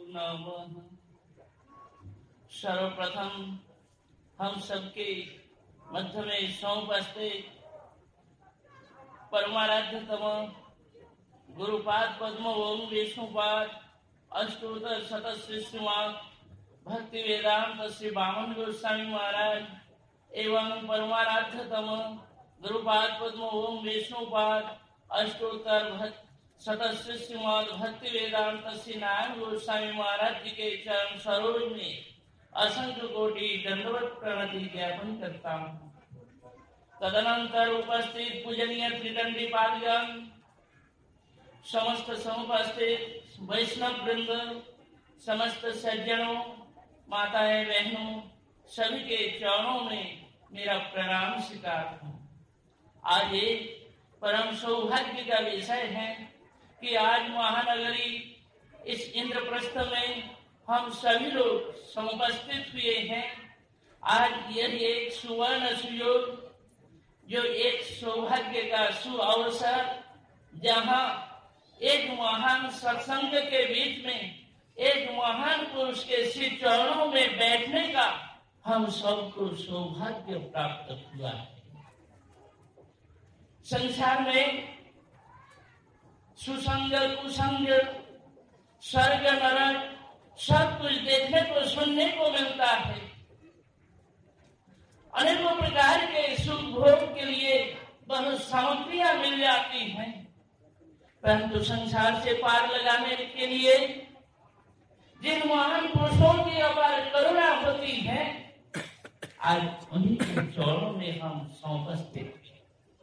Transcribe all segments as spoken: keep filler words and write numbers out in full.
नमः। सर्वप्रथम हम सबके मध्य में समुपस्थित परमाराध्यतम गुरुपाद पद्म ओम विष्णुपाद अष्टोत्तर शतश्री श्रीमान भक्ति वेदांत श्री वामन गोस्वामी महाराज एवं परमाराध्यतम गुरुपाद पद्म ओम विष्णुपाद अष्टोत्तर शतश्री श्रीमान भक्ति वेदांत श्री नारायण गोस्वामी महाराज जी के चरण सरोज में असंख्य कोटि दंडवत प्रणति ज्ञापन करता हूँ। तदनंतर उपस्थित पूजनीय त्रिदंडी पादगण, समस्त समुपस्थित वैष्णव वृंद, समस्त सज्जनों, माताएं, बहनों, सभी के चरणों में मेरा प्रणाम स्वीकार हूँ। आज एक परम सौभाग्य का विषय है कि आज महानगरी इस इंद्रप्रस्थ में हम सभी लोग समुपस्थित हुए हैं। आज यह एक सुवर्ण सुयोग, जो एक सौभाग्य का सुअवसर, जहाँ एक महान सत्संग के बीच में एक महान पुरुष के श्री चरणों में बैठने का हम सबको सौभाग्य प्राप्त हुआ है। संसार में सुसंग कुसंग, स्वर्ग नरक सब कुछ देखने को सुनने को मिलता है। अनेकों प्रकार के सुख भोग के लिए बहुत सामग्रियां मिल जाती हैं, परंतु संसार से पार लगाने के लिए जिन महान पुरुषों की अपार करुणा होती है, आज उन्हीं के चरणों में हम समुपस्थित हैं।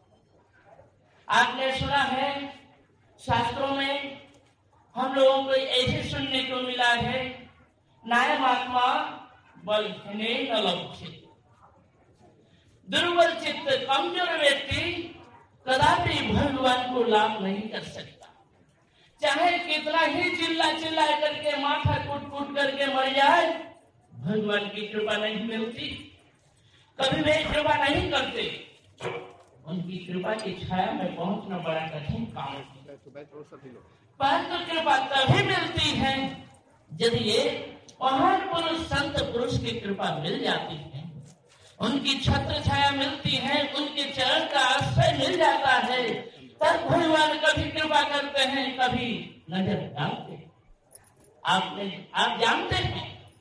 आपने सुना है शास्त्रों में हम लोगों को ऐसे सुनने को मिला है, नायम आत्मा बल हिने न लक्ष्य। दुर्बल चित्त कमजोर व्यक्ति कदापि भगवान को लाभ नहीं कर सकता। चाहे कितना ही चिल्ला चिल्ला करके माथा कूट कूट करके मर जाए, भगवान की कृपा नहीं मिलती। कभी वे कृपा नहीं करते। उनकी कृपा की छाया में पहुंचना बड़ा कठिन काम है। परंतु कृपा तभी मिलती है यदि ये महान पुरुष संत पुरुष की कृपा मिल जाती है, उनकी छत्र छाया मिलती है, उनके चरण का आश्रय मिल जाता है, तब भगवान कभी कृपा करते हैं, कभी नजर डालते हैं। आपने आप जानते हैं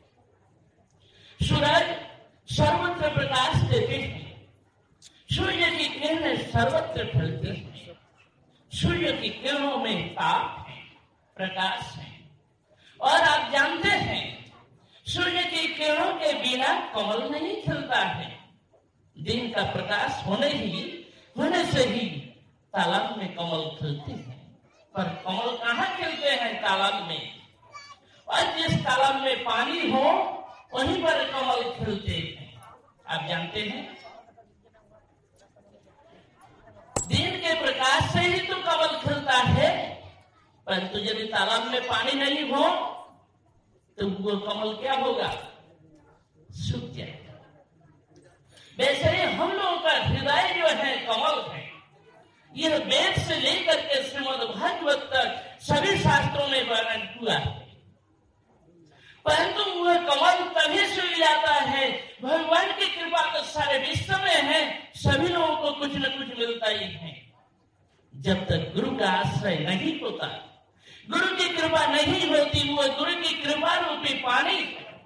सूरज सर्वत्र प्रकाश देते हैं, सूर्य की किरणें सर्वत्र फैलती हैं। सूर्य की किरणों में ताप है, प्रकाश है। और आप जानते हैं सूर्य की किरणों के बिना कमल नहीं खिलता है। दिन का प्रकाश होने ही होने से ही तालाब में कमल खिलते हैं, पर कमल कहाँ खिलते हैं? तालाब में। और जिस तालाब में पानी हो वहीं पर कमल खिलते हैं। आप जानते हैं दिन के प्रकाश से ही तो कमल खिलता है, परंतु यदि तालाब में पानी नहीं हो तो वो कमल क्या होगा? सूख जाएगा। वैसे ही हम लोगों का हृदय जो है कमल है। यह वेद से लेकर के श्रीमद् भागवत तक सभी शास्त्रों में वर्णन हुआ है, परंतु वह कमल तभी सूख जाता है। भगवान की कृपा तो सारे विश्व में है, सभी लोगों को कुछ न कुछ मिलता ही है। जब तक गुरु का आश्रय नहीं होता, गुरु की कृपा नहीं होती, वो गुरु की कृपा रूपी पानी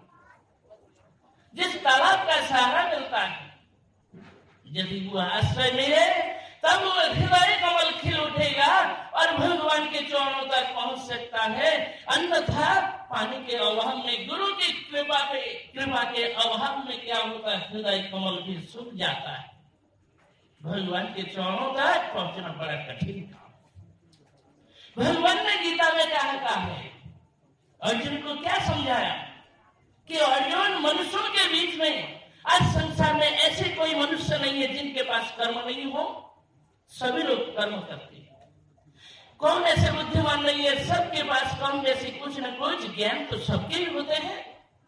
जिस तालाब का सहारा मिलता है, यदि वो आश्रय मिले तब वो हृदय कमल खिल उठेगा और भगवान के चरणों तक पहुंच सकता है। अन्यथा पानी के अभाव में, गुरु की कृपा पे कृपा के अभाव में क्या होता है? हृदय कमल भी सूख जाता है। भगवान के चरणों तक पहुंचना बड़ा कठिन काम। भगवान ने गीता में क्या कहा है? अर्जुन को क्या समझाया कि अर्जुन, मनुष्यों के बीच में आज संसार में ऐसे कोई मनुष्य नहीं है जिनके पास कर्म नहीं हो। सभी लोग कर्म करते हैं। कौन ऐसे बुद्धिमान नहीं है? सबके पास कम जैसे कुछ न कुछ ज्ञान तो सबके ही होते हैं।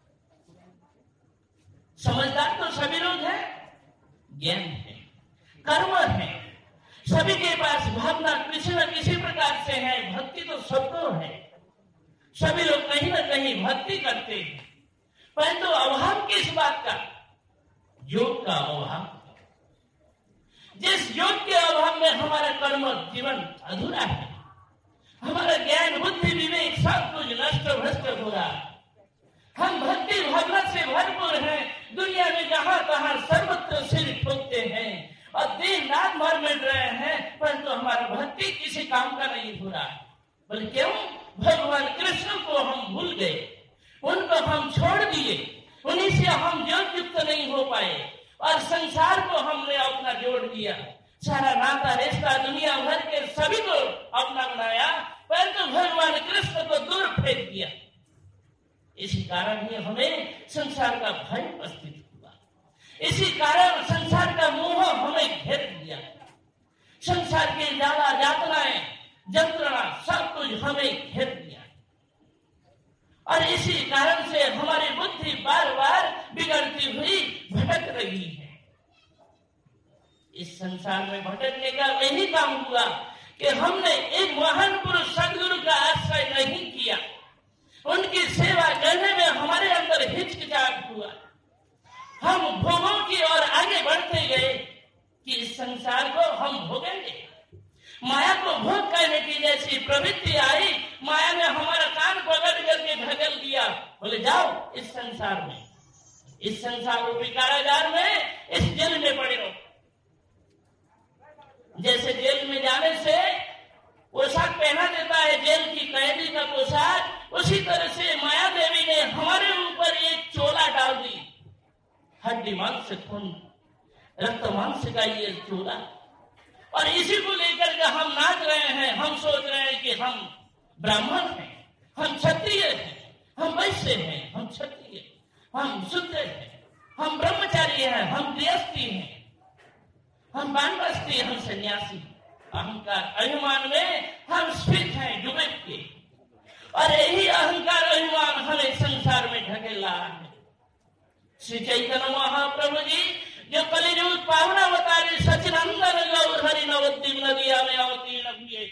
समझदार तो सभी लोग हैं, ज्ञान है, कर्म है, सभी के पास भावना किसी न किसी प्रकार से है, भक्ति तो सबको है। सभी लोग कहीं ना कहीं भक्ति करते हैं, परंतु अभाव किस बात का? योग का अभाव। जिस योग के अभाव में हमारा कर्म जीवन अधूरा है, हमारा ज्ञान बुद्धि विवेक सब कुछ नष्ट भ्रष्ट हो रहा है। हम भक्ति भावना से भरपूर हैं, दुनिया में जहां तहां सर्वत्र सिर ठोकते हैं और दिन रात मर मिट रहे हैं, परंतु हमारा भक्ति किसी काम का नहीं हो रहा है। बोले क्यों? भगवान कृष्ण को हम भूल गए, उनको हम छोड़ दिए, उन्हीं से हम योग युक्त नहीं हो पाए और संसार को हमने अपना जोड़ दिया। सारा नाता रिश्ता दुनिया भर के सभी को अपना बनाया, परंतु भगवान कृष्ण को दूर फेंक दिया। इसी कारण ही हमें संसार का भय उपस्थित हुआ, इसी कारण संसार का मोह हमें घेर दिया। संसार की ज्यादा यातनाएं यंत्रणा सब कुछ हमें घेर दिया और इसी कारण से हमारी बुद्धि बार बार बिगड़ती हुई भटक रही है। इस संसार में भटकने का वही काम हुआ कि हमने एक महान पुरुष सदगुरु का आश्रय नहीं किया, उनकी सेवा करने में हमारे अंदर हिचकिचाहट हुआ। हम भोगों की ओर आगे बढ़ते गए कि इस संसार को हम भोगेंगे। माया को भोग करने की जैसी प्रवृत्ति आई, माया ने हमारा कान पकड़ करके ढकेल दिया। बोले जाओ इस संसार में, इस संसार रूपी कारागार में, इस जेल में पड़े रहो। जैसे जेल में जाने से पोशाक पहना देता है जेल की कैदी का पोशाक, उसी तरह से माया देवी ने हमारे ऊपर एक चोला डाल दी। हड्डी मांस से खून रक्त मांस का ये चोला, और इसी को लेकर के हम नाच रहे हैं। हम सोच रहे हैं कि हम ब्राह्मण हैं, हम क्षत्रिय हैं, हम वैश्य हैं, हम क्षत्रिय, हम शूद्र हैं, हम ब्रह्मचारी हैं, हम गृहस्थी हैं, हम वानप्रस्थी, हम सन्यासी। अहंकार अभिमान में हम स्थित हैं डूबे के, और यही अहंकार अभिमान हमें संसार में ढकेल रहा है। श्री चैतन्य महाप्रभु जी जो कलियुग पावनावतारी सचिनंदन गौर हरि नवद्वीप नदिया में अवतीर्ण हुए,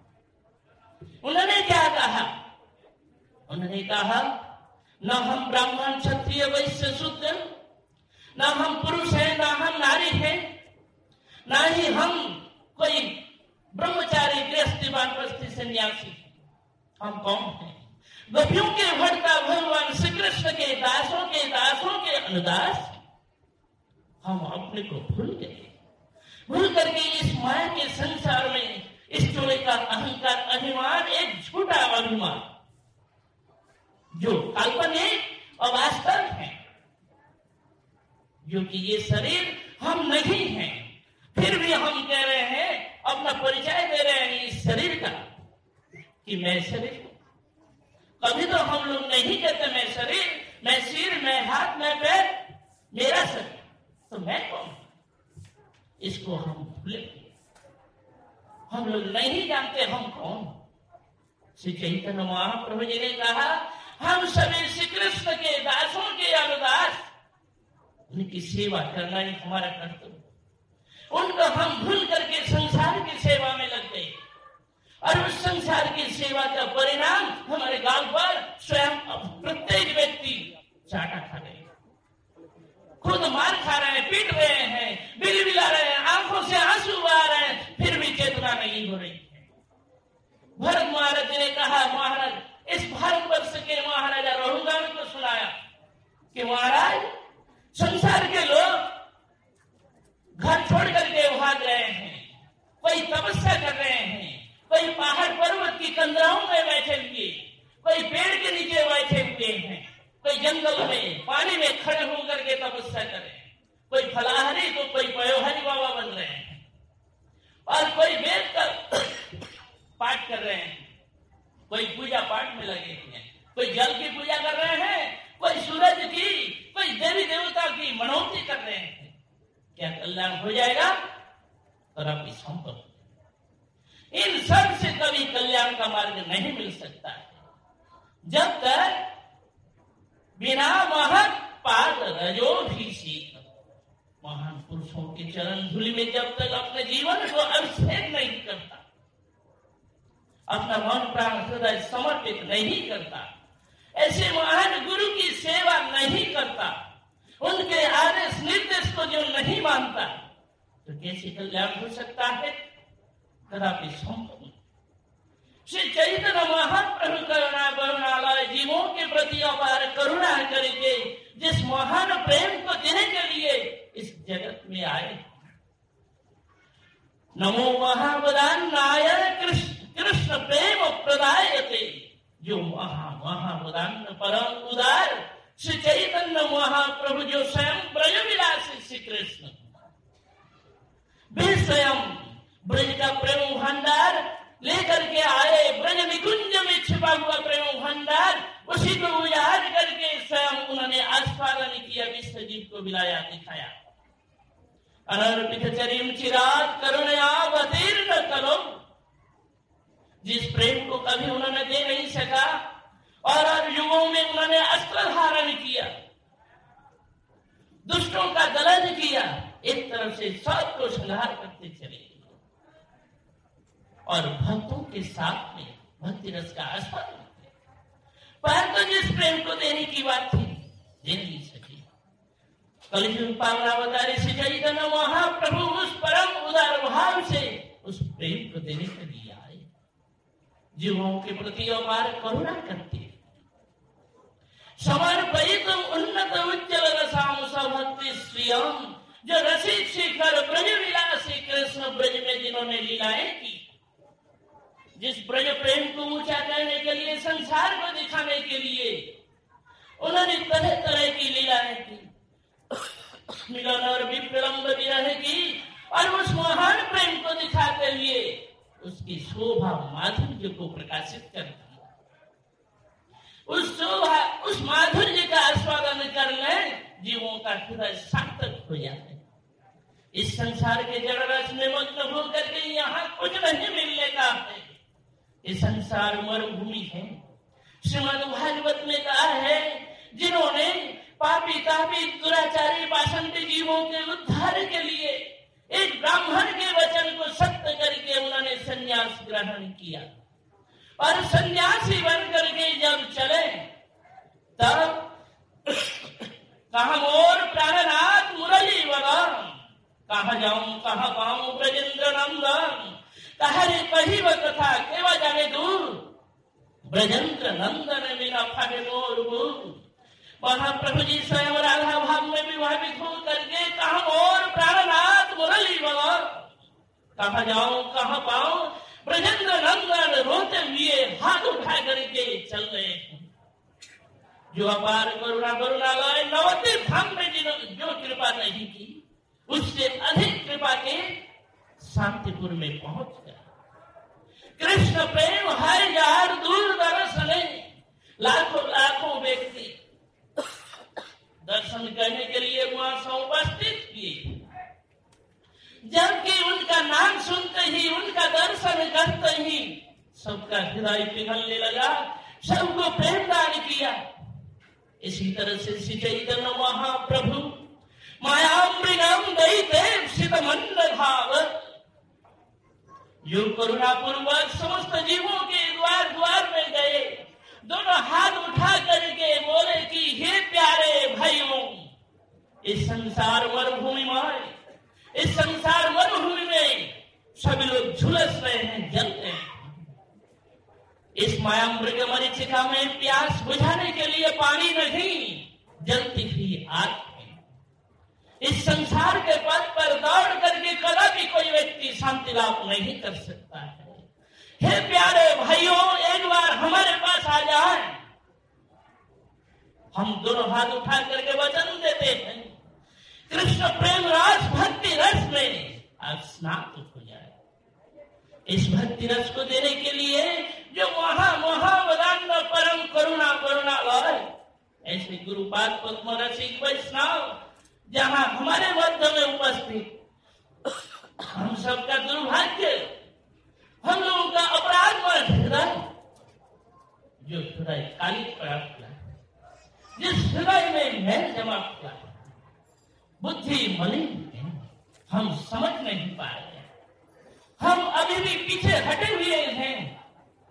उन्होंने क्या कहा? उन्होंने कहा न हम ब्राह्मण क्षत्रिय वैश्य शूद्र, न हम पुरुष हैं, न हम नारी हैं, न ही हम कोई ब्रह्मचारी गृहस्थी वानप्रस्थी सन्यासी। हम कौन हैं? गोपियों के भटका भगवान श्री कृष्ण के दासों के दासों के अनुदास। हम अपने को भूल गए, भूल करके इस माया के संसार में इस चोले का अहंकार अभिमान एक झूठा अभिमान जो काल्पनिक और वास्तव है, जो कि ये शरीर हम नहीं हैं, फिर भी हम कह रहे हैं, अपना परिचय दे रहे हैं इस शरीर का कि मैं शरीर। कभी तो हम लोग नहीं कहते मैं शरीर, मैं सिर, मैं हाथ, मैं पैर, मेरा शरीर। तो मैं कौन? इसको हम भूले, हम लोग नहीं जानते हम कौन। श्री चैतन्य महाप्रभु जी ने कहा हम सभी श्री कृष्ण के दासों के अनुदास, उनकी सेवा करना ही हमारा कर्तव्य। उनको हम भूल करके संसार की सेवा में लग गए, और उस संसार की सेवा का परिणाम हमारे गाल पर स्वयं प्रत्येक व्यक्ति चाटा खा गए, खुद मार खा रहे हैं, पीट रहे हैं, बिल बिला रहे हैं, आंखों से आंसू बहा रहे हैं, फिर भी चेतना नहीं हो रही है। भरत महाराज ने कहा, महाराज इस भारतवर्ष के महाराजा रघुनाथ को सुनाया कि महाराज संसार के लोग घर छोड़ करके भाग रहे हैं, कोई तपस्या कर रहे हैं, कोई पहाड़ पर्वत की कंदराओं में बैठे हुए, कोई पेड़ के नीचे बैठे हुए हैं, कोई जंगल में पानी में खड़े होकर के तपस्या कर रहे हैं, कोई फलाहारी तो कोई पयोहारी बाबा बन रहे हैं, और कोई वेद का पाठ कर रहे हैं, कोई पूजा पाठ में लगे हैं, कोई जल की पूजा कर रहे हैं, कोई सूरज की, कोई देवी देवता की मनौती कर रहे हैं। क्या कल्याण हो जाएगा? और आपकी संपत्ति, इन सब से कभी कल्याण का मार्ग नहीं मिल सकता है जब तक बिना महत पाद रजो भी सीख, महान पुरुषों के चरण धूलि में जब तक अपने जीवन को अभिषेक नहीं करता, अपना मन प्राण हृदय समर्पित नहीं करता, ऐसे महान गुरु की सेवा नहीं करता, उनके आदेश निर्देश को जो नहीं मानता, तो कैसे कल्याण हो सकता है? कदापि संभव नहीं। श्री चैतन्य महाप्रभु करुणा करुणालय जीवों के प्रति अपार करुणा करके जिस महान प्रेम को देने के लिए इस जगत में आए। नमो महावदान्नाय कृष्ण कृष्ण प्रेम प्रदायते, जो महा महावदान्न परम उदार श्री चैतन्य महाप्रभु जो स्वयं ब्रज विलासी श्री कृष्ण, वे स्वयं ब्रज का प्रेम भंडार लेकर के आए। ब्रज निकुंज में छिपा हुआ प्रेम भंडार, उसी को उजाड़ करके स्वयं उन्होंने आस्वादन किया, विश्व जीव को बिलाया दिखाया। अनर्पित चरिम चिराग करुणयावतीर्ण करो, जिस प्रेम को कभी उन्होंने दे नहीं सका और अब युगों में उन्होंने अस्त्र धारण किया, दुष्टों का दलन किया, एक तरफ से सबको संहार करते चले और भक्तों के साथ में भक्ति रस का आस्वादन किया। पर तो जिस प्रेम को देने की बात थी दे नहीं सके। कलियुग पावनावतारी श्री चैतन्य महाप्रभु उस परम उदार भाव से उस प्रेम को देने के लिए आए, जीवों के प्रति अपार करुणा करते, समर्पित उन्नत उज्जवल रसाम भक्ति श्रियम, जो रसिक शिखर ब्रज विलासी कृष्ण ब्रज में जिन्होंने लीलाएं की, जिस ब्रज प्रेम को ऊंचा करने के लिए, संसार को दिखाने के लिए उन्होंने तरह तरह की लीलाएं की, मिलन और विप्रलंब विरह की, और उस महान प्रेम को दिखाते हुए उसकी शोभा माधुर्य को प्रकाशित कर दिया। उस शोभा उस माधुर्य का आस्वादन करने जीवों का हृदय सार्थक हो जाता है। इस संसार के जड़ रस में मग्न होकर के यहाँ कुछ नहीं मिलने का है, ये संसार मरुभूमि है। श्रीमद् भागवत में कहा है, जिन्होंने पापी तापी दुराचारी पाषंडी जीवों के उद्धार के लिए एक ब्राह्मण के वचन को सत्य करके उन्होंने संन्यास ग्रहण किया और सन्यासी बन करके जब चले, तब कहा मोर प्राणनाथ मुरली वदन, कहा जाऊं कहा पाऊं ब्रजेंद्र नंदन, कहा रे कही वह कथा केवा जाने दूर, ब्रजेंद्र नंदन बिना फाटे मोर गुरु। महाप्रभु जी स्वयं राधा भाव में विभावित हो करके कहा मोर प्राणनाथ मुरली वदन, कहा जाऊं कहा पाऊं ब्रजेंद्र नंदन, रोते हुए हाथ उठा करके चल रहे हैं। जो अपार करुणा करुणालय नवतीर्थ धाम में जो कृपा नहीं की, उससे अधिक कृपा के शांतिपुर में पहुंच गया। कृष्ण प्रेम हर जार दूर दर्शने, लाखों लाखों व्यक्ति दर्शन करने के लिए वहां से उपस्थित किए, जबकि उनका नाम सुनते ही, उनका दर्शन करते ही सबका हृदय पिघलने लगा, सबको प्रेम दान किया। इसी तरह से श्री चैतन्य महाप्रभु मायामृगम दैते शीतमंड भाव, जो करुणा पूर्वक समस्त जीवों के द्वार द्वार में गए, दोनों हाथ उठा करके बोले कि हे प्यारे भाइयों, इस संसार मरुभूमि में, इस संसार मरुभूमि में सभी लोग झुलस रहे हैं, जल रहे हैं। इस मायामृग मरीचिका में प्यास बुझाने के लिए पानी नहीं, जलती हुई आग है। इस संसार के पथ पर दौड़ करके कदापि कोई व्यक्ति शांति लाभ नहीं कर सकता है। हे प्यारे भाइयों, एक बार हमारे पास आ जाए, हम दोनों हाथ उठा करके वचन देते हैं, कृष्ण प्रेम रस भक्ति रस में आप स्नात हो जाए। इस भक्ति रस को देने के लिए जो महा महावदान्य परम करुणा करुणालय ऐसे गुरुपाद पद्म रसिक वैष्णव जहां हमारे मध्य में उपस्थित, हम सबका दुर्भाग्य, हम लोगों का अपराध में हृदय, जो हृदय काली पड़ा हुआ है, जिस हृदय में मैल जमा हुआ है, बुद्धि मलिन है, हम समझ नहीं पा रहे, हम अभी भी पीछे हटे हुए हैं,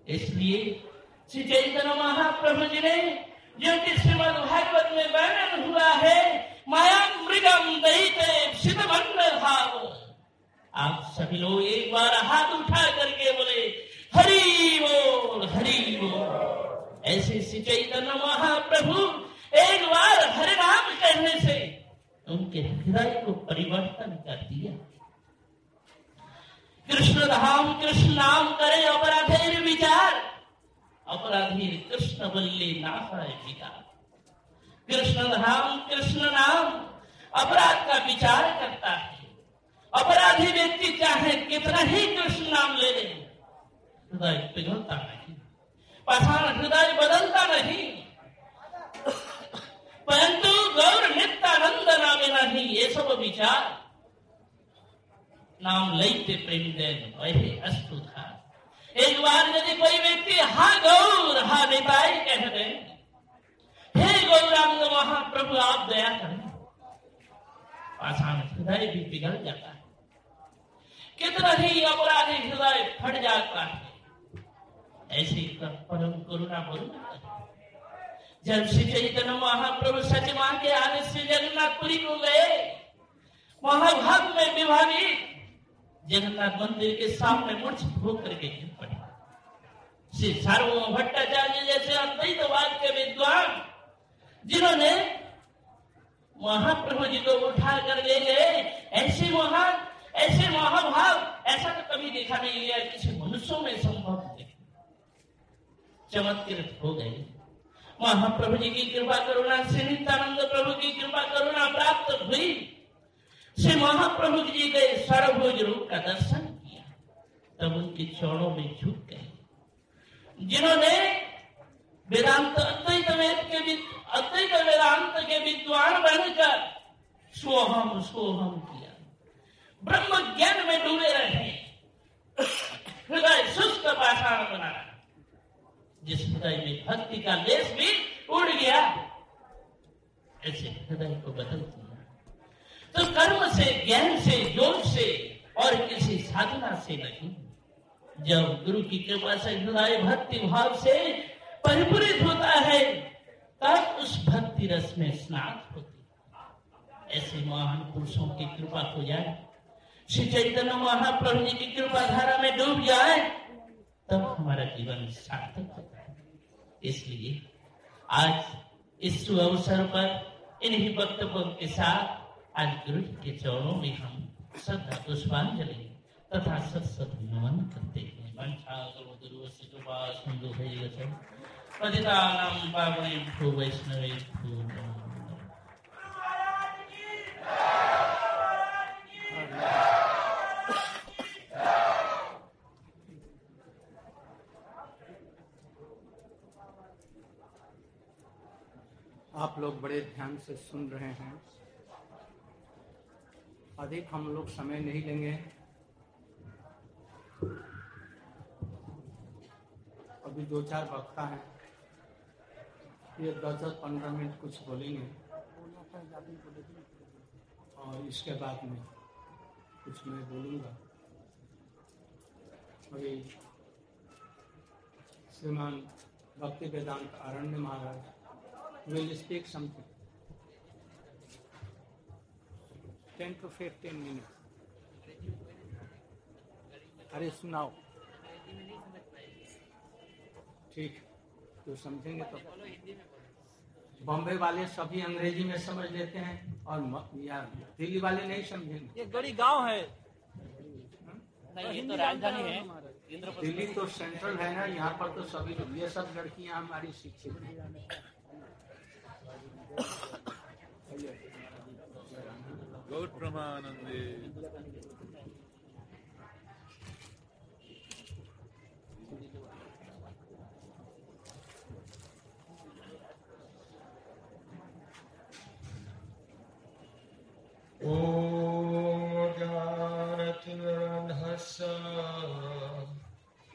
इसलिए श्री चैतन्य महाप्रभु जी ने जो कि श्रीमद् भागवत में वर्णन हुआ है, माया मृगम दहिते सिद्धमंडल भाव। आप सभी लोग एक बार हाथ उठा करके बोले हरि बोल हरि बोल। ऐसे श्री चैतन्य महाप्रभु एक बार हरि नाम कहने से उनके हृदय को परिवर्तन कर दिया। कृष्ण धाम कृष्ण नाम करे अपराधेर विचार, अपराधीर कृष्ण बल्ले नाहाय विकार। कृष्ण धाम कृष्ण नाम अपराध का विचार करता है। अपराधी व्यक्ति चाहे कितना ही कृष्ण नाम ले ले, हृदय पिघलता नहीं, पाषाण हृदय बदलता नहीं। परंतु गौर नित्यानंद नामे नहीं, ये सब विचार नाम लैते प्रेम देन वही अस्तु था। एक बार यदि कोई व्यक्ति हा गौर हा निताई कह दे, हे गौरांग महाप्रभु आप दया करें, पाषाण हृदय भी पिघल जाता है, कितना ही अपराधी हृदय फट जाता है। ऐसे परम करुणा बोलना। जब श्री चैतन्य महाप्रभु सच मां के आदेश से जगन्नाथपुरी को गए, महाभाग में विभावित जगन्नाथ मंदिर के सामने मूर्छित होकर के गिर पड़े। श्री सार्वभौम भट्टाचार्य जैसे अद्वैतवाद के विद्वान, जिन्होंने महाप्रभु जी को उठा कर ले गए, ऐसे महान ऐसे महाभाव ऐसा तो कभी देखा नहीं गया, किसी मनुष्यों में संभव नहीं। चमत्कृत हो गए। महाप्रभु जी की कृपा करुणा, श्री नित्यानंद प्रभु की कृपा करुणा प्राप्त हुई। श्री महाप्रभु जी के सर्वभुज रूप का दर्शन किया, तब उनके चरणों में झुक गए। जिन्होंने वेदांत अद्वैत वेद के अद्वैत वेदांत के विद्वान बनकर सोहम सोहम किया, ब्रह्म ज्ञान में डूबे रहे, हृदय शुष्क पाषाण बना। जिस हृदय में भक्ति का लेस भी उड़ गया, ऐसे हृदय को बदल दिया। तो कर्म से, ज्ञान से, योग से और किसी साधना से नहीं, जब गुरु की कृपा से हृदय भक्ति भाव से परिपूरित होता है, तब उस भक्ति रस में स्नान होती। ऐसे महान पुरुषों की कृपा हो जाए, श्री चैतन्य महाप्रभु जी की कृपा धारा में डूब जाए, तब हमारा जीवन सार्थक होता है। इसलिए आज इस शुभ अवसर पर इन्हीं वक्तव्यों के साथ आज गुरु के चरणों में हम श्रद्धा पुष्पांजलि तथा सत सत नमन करते हैं। पतितानां पावनेभ्यो वैष्णवेभ्यो नमो नमः। आप लोग बड़े ध्यान से सुन रहे हैं। अधिक हम लोग समय नहीं लेंगे। अभी दो चार वक्ता हैं, ये दस दस पंद्रह मिनट कुछ बोलेंगे और इसके बाद में कुछ मैं बोलूँगा। अभी श्रीमान भक्ति वेदांत आरण्य महाराज will speak something. ten to fifteen minutes. अरे सुनाओ। ठीक, तो समझेंगे तो। बॉम्बे वाले सभी अंग्रेजी में समझ लेते हैं और यार दिल्ली वाले नहीं समझेंगे। ये गड़ी गांव है। नहीं, ये तो राजधानी है। दिल्ली तो सेंट्रल है ना, यहाँ पर तो सभी ये सब लड़कियां हमारी शिक्षित हैं। गौर प्रमानंदे। O Gyanatimirandhasa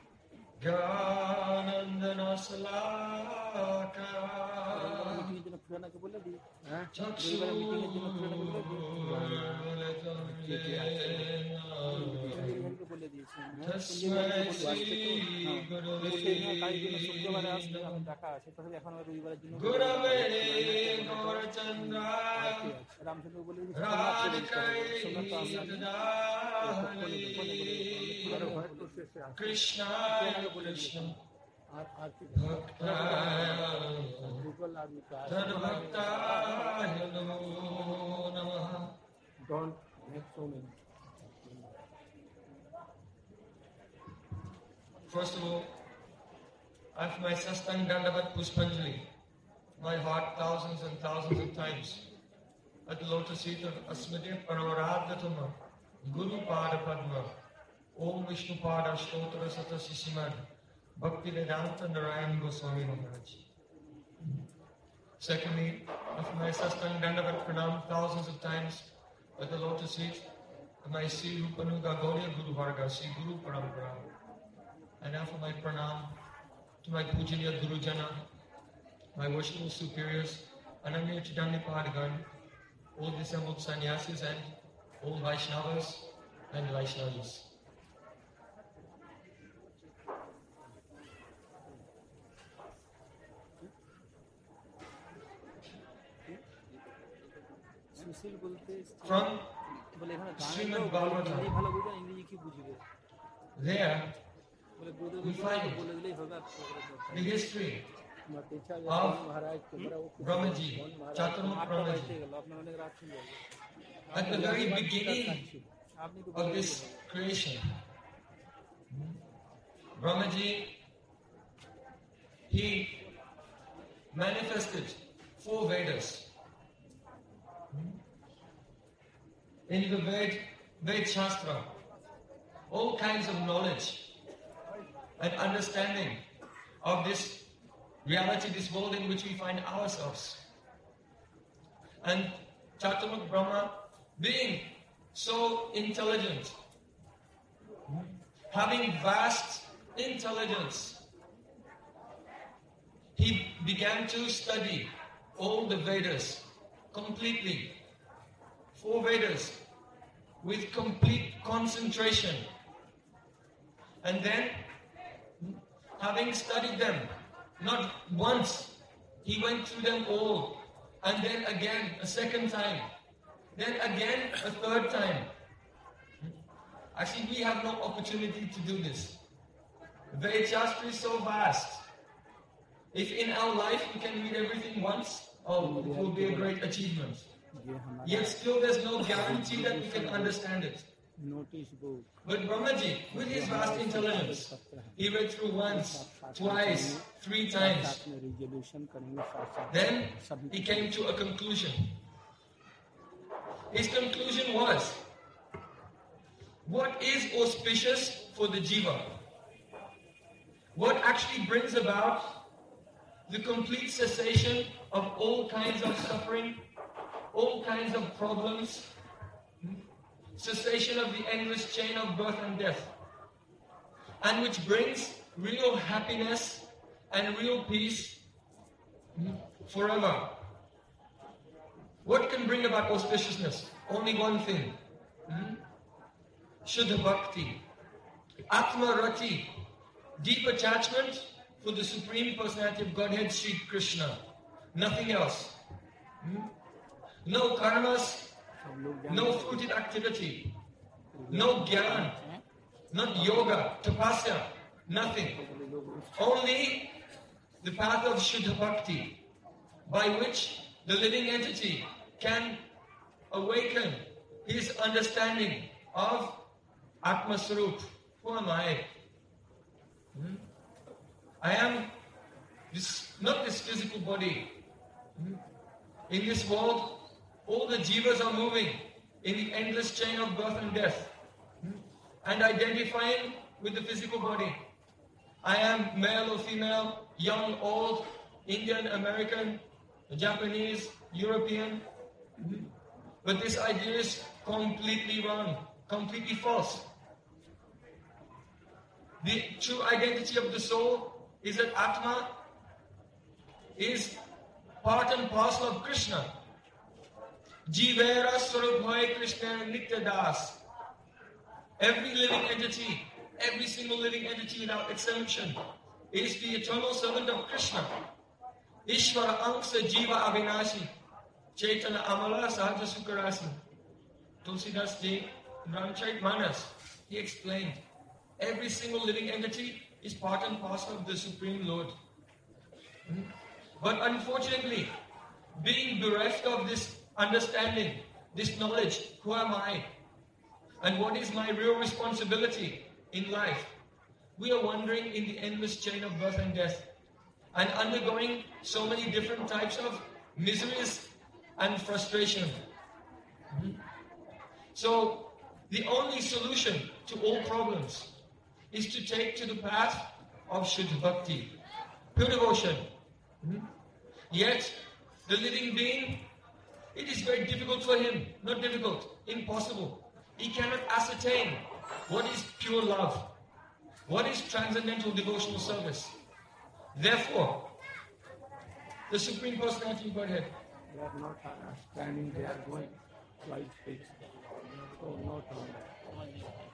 Gyanandana Salakaya তুলনাকে বলে দিই হ্যাঁ? রবিবারের মিটিং এর জন্য তুলনাকে বলে দিই কে কে আছে? কুঞ্জবিহারীকে বলে দিয়েছি কুঞ্জবিহারীকে বলে আসছে তো বলছে না কাজের জন্য শুক্রবারে আসতে আমি টাকা আছে তাহলে এখন আমি রবিবারের জন্য রামচন্দ্র বলে দিয়েছি সোমনাথ তো আমরা কৃষ্ণ বলে দিয়েছি আর আর কি বিকল आदमी का don't make so many. First of all, after my sastang dandavat pushpanjali, my heart thousands and thousands of times at the lotus feet of Asmati Paravaradhatama, Guru Pada Padma, Om Vishnu Pada Shtotra Sata Sisiman, Bhakti Vedanta Narayan Goswami Maharaj. Secondly, after my sastang dandavat pranam thousands of times at the lotus feet of my Sri Rupanuga Gaudiya Guru Varga, Sri Guru Parampara. And after my pranam to my Pujaniya Guru Jana, my Vaishnava superiors, Ananya Chidani Padagan, all dissembled sannyasis and all Vaishnavas and Vaishnavas. সুশীল বলতে From বলে এখানে Srimad গান Bhagavatam, Hindi ভালো বুঝবে ইংরেজি কি বুঝবে there বলে গুরুদেব we find বলে দিলেই হবে আর the history मैं पूछा of जब महाराज के बड़ा वो Brahmaji, Chaturmukh আটটা বাজতে Brahmaji. গেল আপনার অনেক রাত শুনবে At the very beginning আপনি তো of this creation, Brahmaji, he manifested four Vedas. In the Ved, Ved Shastra, all kinds of knowledge and understanding of this reality, this world in which we find ourselves. And Chaturmukh Brahma, being so intelligent, having vast intelligence, he began to study all the Vedas completely, four Vedas, with complete concentration. And then, having studied them, not once, he went through them all, and then again a second time, then again a third time. Actually, we have no opportunity to do this. Ved Shastra is so vast. If in our life we can read everything once, oh, it will be a great achievement. Yet still there's no guarantee that we can understand it. notice book. But Brahmaji, with his vast intelligence, he read through once, twice, three times. Then he came to a conclusion. His conclusion was, what is auspicious for the jiva? What actually brings about the complete cessation of all kinds of suffering, all kinds of problems, cessation of the endless chain of birth and death, and which brings real happiness and real peace forever. What can bring about auspiciousness? Only one thing. Hmm? Shuddha Bhakti. Atma Rati. Deep attachment for the Supreme Personality of Godhead, Sri Krishna. Nothing else. Hmm? No karmas, no fruited activity, no gyan, not yoga, tapasya, nothing. Only the path of Shuddha Bhakti, by which the living entity can awaken his understanding of Atma Swarup. Who am I? Hmm? I am this, not this physical body. Hmm? In this world, all the jivas are moving in the endless chain of birth and death, hmm? and identifying with the physical body. I am male or female, young, old, Indian, American, Japanese, European. Hmm? But this idea is completely wrong, completely false. The true identity of the soul is that Atma is part and parcel of Krishna. Jivera Swarup Hoy Krishna Nitya Das. Every living entity, every single living entity without exception, is the eternal servant of Krishna. Ishvara Angsa Jiva Avinashi. Chaitanya Amala Sahaja Sukarasi. Tulsidas Ji, Ramchait Manas, he explained, every single living entity is part and parcel of the Supreme Lord. Hmm? But unfortunately, being bereft of this understanding, this knowledge, who am I? And what is my real responsibility in life? We are wandering in the endless chain of birth and death and undergoing so many different types of miseries and frustration. Hmm? So, the only solution to all problems is to take to the path of Shuddha Bhakti, pure devotion. Hmm? Yet, the living being, it is very difficult for him, not difficult, impossible. He cannot ascertain what is pure love, what is transcendental devotional service. Therefore, the Supreme Personality of Godhead, they are not understanding, they are going right fixed. So not on.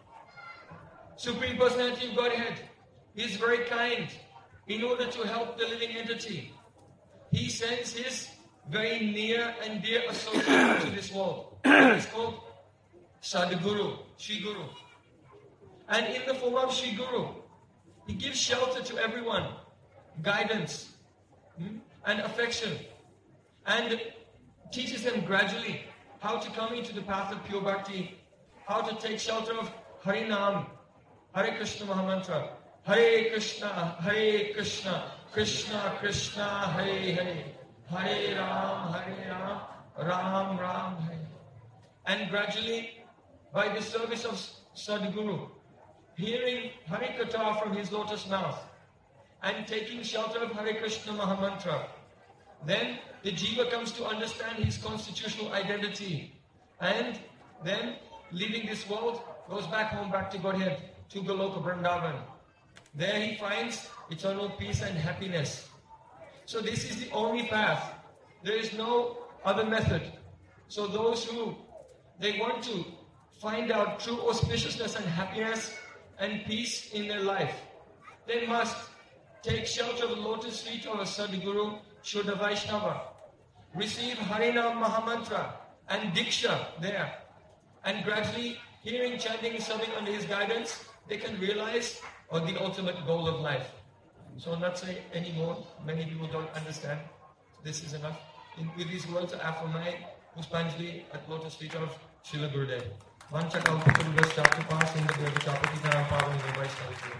Supreme Personality of Godhead is very kind. In order to help the living entity, He sends His very near and dear associate to this world. It's called Sadguru, Shri Guru. And in the form of Shri Guru, He gives shelter to everyone, guidance hmm, and affection, and teaches them gradually how to come into the path of pure bhakti, how to take shelter of Harinam, Hare Krishna Mahamantra, Hare Krishna, Hare Krishna, Krishna Krishna, Hare Hare, Hare Ram, Hare Ram, Ram Ram, Hare. And gradually, by the service of Sadguru, hearing Hare Katha from his lotus mouth, and taking shelter of Hare Krishna Mahamantra, then the jiva comes to understand his constitutional identity, and then leaving this world, goes back home, back to Godhead, to Goloka Vrindavan. There he finds eternal peace and happiness. So this is the only path. There is no other method. So those who, they want to find out true auspiciousness and happiness and peace in their life, they must take shelter of the lotus feet of a Sadguru, Shuddha Vaishnava, receive Harinam Mahamantra and Diksha there, and gradually hearing, chanting, serving under his guidance, they can realize or the ultimate goal of life. So I'll not say any more. Many people don't understand. This is enough. In, with these words, I affirm Puspanjali at lotus feet of Srila Gurudev. Vancha kalpatarubhasya chatupas indra chapatita pavan vaishnava.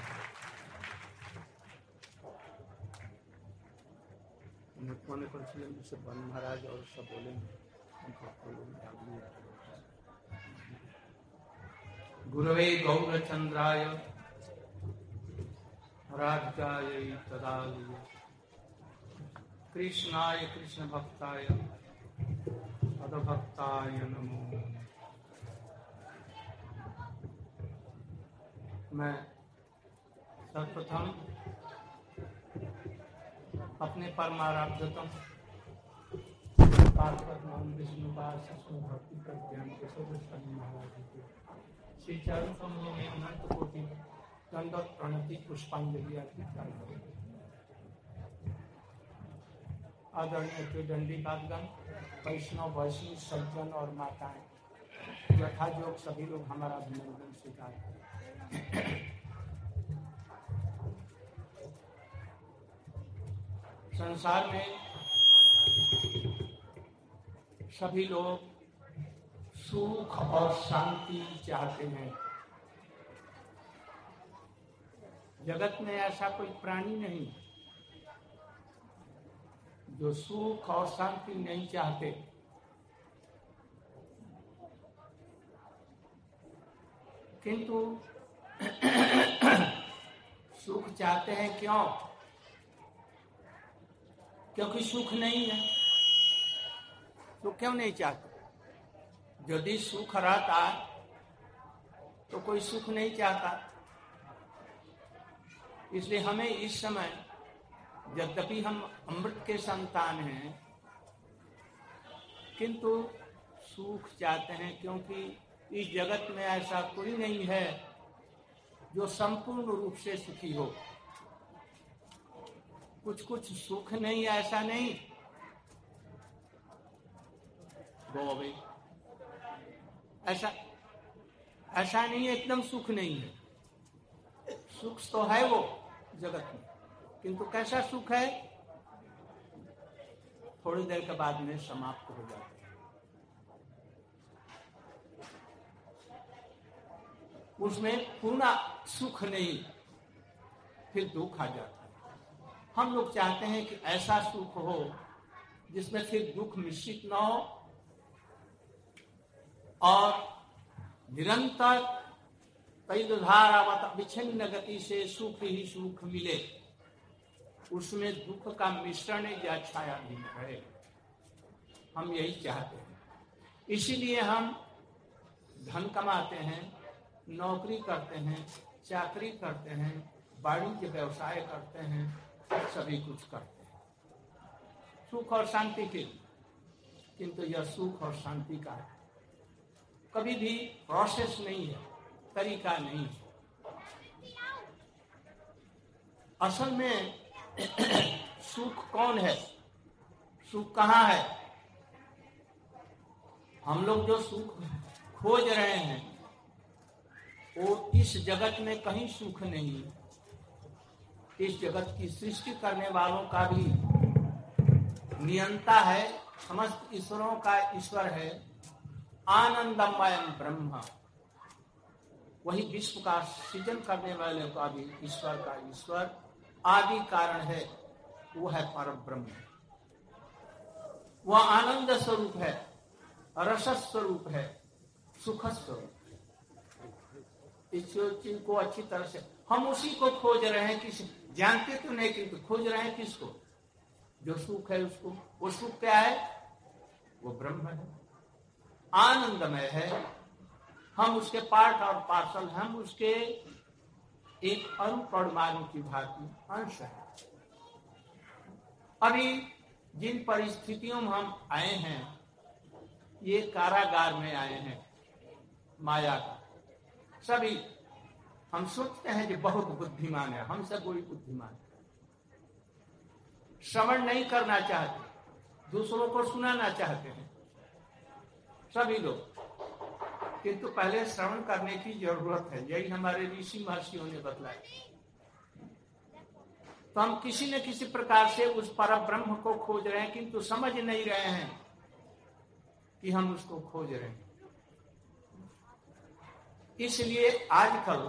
मने कौन से बन महाराज और सब बोलेंगे गुरवे गौरचंद्राय राधिकाय तदालय कृष्णाय कृष्ण भक्ताय पदभक्ताय नमो। मैं सर्वप्रथम अपने परमाराध्यतम विष्णुपाद भक्ति कर ज्ञान किशोर स्वामी महाराज जी श्री चरण कमलों में अनंत कोटि दंडवत प्रणति पुष्पांजलि अर्पित करता हूं। आदरणीय दंडीपादगण, वैष्णव वैष्णव सज्जन और माताएं, यथायोग सभी लोग हमारा अभिनंदन स्वीकार करें। संसार में सभी लोग सुख और शांति चाहते हैं। जगत में ऐसा कोई प्राणी नहीं जो सुख और शांति नहीं चाहते। किंतु सुख चाहते हैं क्यों? क्योंकि सुख नहीं है। तो क्यों नहीं चाहते? यदि सुख रहता तो कोई सुख नहीं चाहता। इसलिए हमें इस समय, यद्यपि हम अमृत के संतान हैं, किंतु सुख चाहते हैं, क्योंकि इस जगत में ऐसा कोई नहीं है जो संपूर्ण रूप से सुखी हो। कुछ कुछ सुख नहीं, ऐसा नहीं गो भाई, ऐसा ऐसा नहीं है, एकदम सुख नहीं है। सुख तो है वो जगत में, किंतु कैसा सुख है, थोड़ी देर के बाद में समाप्त हो जाता है। उसमें पूर्ण सुख नहीं, फिर दुख आ जाता है। हम लोग चाहते हैं कि ऐसा सुख हो जिसमें फिर दुख मिश्रित न हो और निरंतर तैलधारावत विच्छिन्न गति से सुख ही सुख मिले, उसमें दुख का मिश्रण या छाया भी न रहे। हम यही चाहते हैं। इसीलिए हम धन कमाते हैं, नौकरी करते हैं, चाकरी करते हैं, वाणिज्य व्यवसाय करते हैं, सभी कुछ करते हैं सुख और शांति के लिए। किंतु यह सुख और शांति का कभी भी प्रोसेस नहीं है, तरीका नहीं है। असल में सुख कौन है, सुख कहाँ है? हम लोग जो सुख खोज रहे हैं वो इस जगत में कहीं सुख नहीं। इस जगत की सृष्टि करने वालों का भी नियंता है, समस्त ईश्वरों का ईश्वर है, आनंदमय ब्रह्म। वही विश्व का सृजन करने वाले का भी ईश्वर का ईश्वर आदि कारण है, वो है परम ब्रह्म। वह आनंद स्वरूप है, रस स्वरूप है, सुख स्वरूप। इस चीज को अच्छी तरह से हम उसी को खोज रहे हैं। किसी जानते तो नहीं, किंतु खोज रहे हैं किसको? जो सुख है उसको। वो सुख क्या है? वो ब्रह्म है, आनंदमय है। हम उसके पार्ट और पार्सल, हम उसके एक अनुपरमाणु की भांति अंश है। अभी जिन परिस्थितियों में हम आए हैं, ये कारागार में आए हैं माया का। सभी हम सोचते हैं कि बहुत बुद्धिमान है, हम सब कोई बुद्धिमान है। श्रवण नहीं करना चाहते, दूसरों को सुनाना चाहते हैं सभी लोग, किंतु पहले श्रवण करने की जरूरत है। यही हमारे ऋषि महर्षियों ने बतलाया। तो हम किसी न किसी प्रकार से उस परम ब्रह्म को खोज रहे हैं, किंतु समझ नहीं रहे हैं कि हम उसको खोज रहे हैं। इसलिए आजकल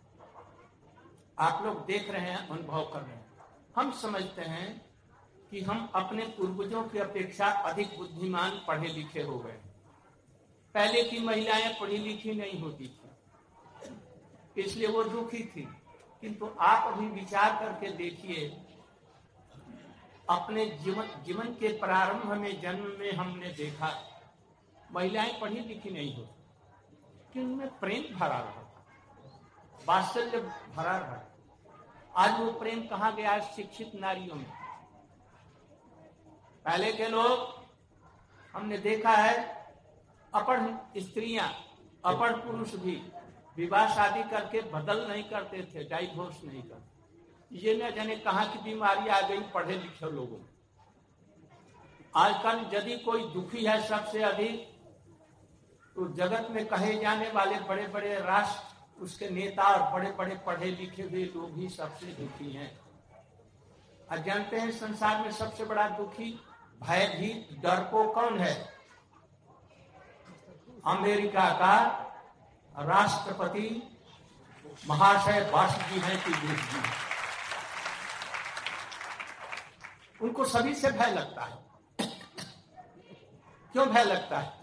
आप लोग देख रहे हैं, अनुभव कर रहे हैं, हम समझते हैं कि हम अपने पूर्वजों की अपेक्षा अधिक बुद्धिमान पढ़े लिखे हो गए। पहले की महिलाएं पढ़ी लिखी नहीं होती थी, इसलिए वो दुखी थी। किंतु आप अभी विचार करके देखिए, अपने जीवन जीवन के प्रारंभ में, जन्म में हमने देखा महिलाएं पढ़ी लिखी नहीं होती, कि उनमें प्रेम भरा रहा, वात्सल्य भरा रहा। आज वो प्रेम कहाँ गया? शिक्षित नारियों में। पहले के लोग हमने देखा है, अपढ़ स्त्रियां, अपढ़ पुरुष भी विवाह शादी करके बदल नहीं करते थे, डाइवोर्स नहीं करते। ये न जाने कहाँ की बीमारी आ गई पढ़े लिखे लोगों में। आजकल यदि कोई दुखी है सबसे अधिक, तो जगत में कहे जाने वाले बड़े बड़े राष्ट्र, उसके नेता और बड़े बड़े पढ़े लिखे हुए लोग ही सबसे दुखी हैं। और जानते हैं संसार में सबसे बड़ा दुखी, भयभीत, डरपोक कौन है? अमेरिका का राष्ट्रपति महाशय बास जी हैं कि बुश जी। उनको सभी से भय लगता है। क्यों भय लगता है?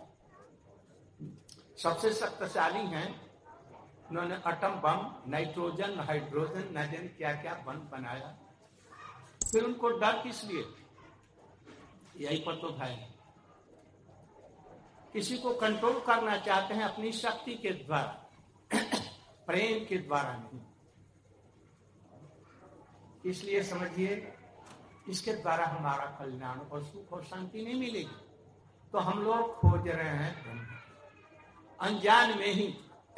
सबसे शक्तिशाली हैं, उन्होंने एटम बम, नाइट्रोजन, हाइड्रोजन, न जाने क्या क्या बम बनाया। फिर उनको डर किस लिए? यही पर तो भय है। किसी को कंट्रोल करना चाहते हैं अपनी शक्ति के द्वारा, प्रेम के द्वारा नहीं। इसलिए समझिए, इसके द्वारा हमारा कल्याण और सुख और शांति नहीं मिलेगी। तो हम लोग खोज रहे हैं ब्रह्म। अनजान में ही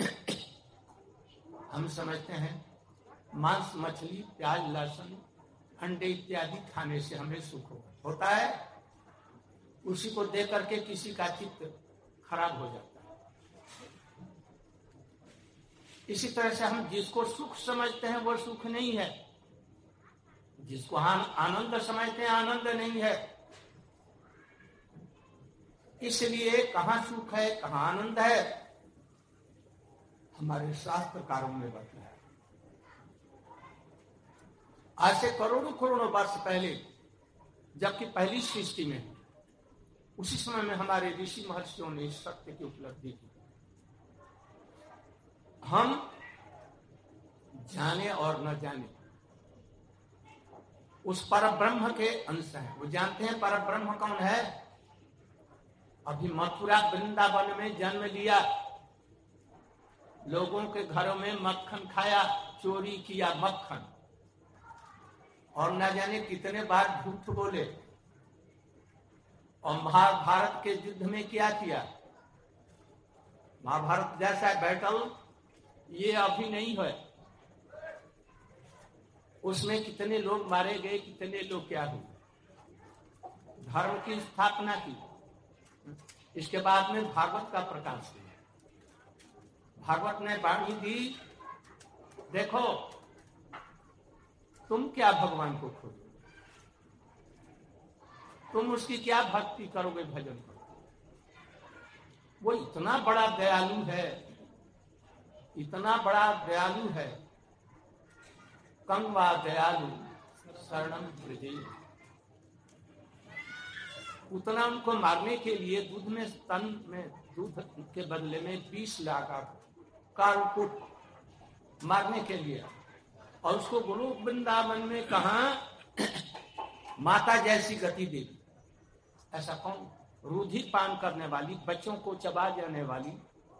हम समझते हैं मांस, मछली, प्याज, लहसुन, अंडे इत्यादि खाने से हमें सुख होता है। उसी को देख करके किसी का चित्त खराब हो जाता है। इसी तरह से हम जिसको सुख समझते हैं वो सुख नहीं है, जिसको आनंद समझते हैं आनंद नहीं है। इसलिए कहाँ सुख है कहाँ आनंद है हमारे शास्त्रकारों ने बताया। आज से करोड़ों करोड़ों वर्ष पहले जबकि पहली सृष्टि में, उसी समय में हमारे ऋषि महर्षियों ने इस सत्य की उपलब्धि की। हम जाने और न जाने उस पर ब्रह्म के अंश हैं। वो जानते हैं पर ब्रह्म कौन है। अभी मथुरा वृंदावन में जन्म लिया, लोगों के घरों में मक्खन खाया, चोरी किया मक्खन, और न जाने कितने बार झूठ बोले, और महाभारत के युद्ध में क्या किया। महाभारत जैसा बैटल ये अभी नहीं है। उसमें कितने लोग मारे गए, कितने लोग क्या हुए, धर्म की स्थापना की। इसके बाद में भागवत का प्रकाश हुआ। भागवत ने वाणी दी, देखो तुम क्या भगवान को खोजो, तुम उसकी क्या भक्ति करोगे, भजन करोगे। वो इतना बड़ा दयालु है, इतना बड़ा दयालु है। कंवा दयालु शरणम व्रजे। उतना उनको मारने के लिए दूध में स्तन में दूध के बदले में बीस लाख कारुकुट मारने के लिए, और उसको गुरु वृंदावन में कहा माता जैसी गति दे दी। ऐसा कौन? रूधि पान करने वाली, बच्चों को चबा जाने वाली,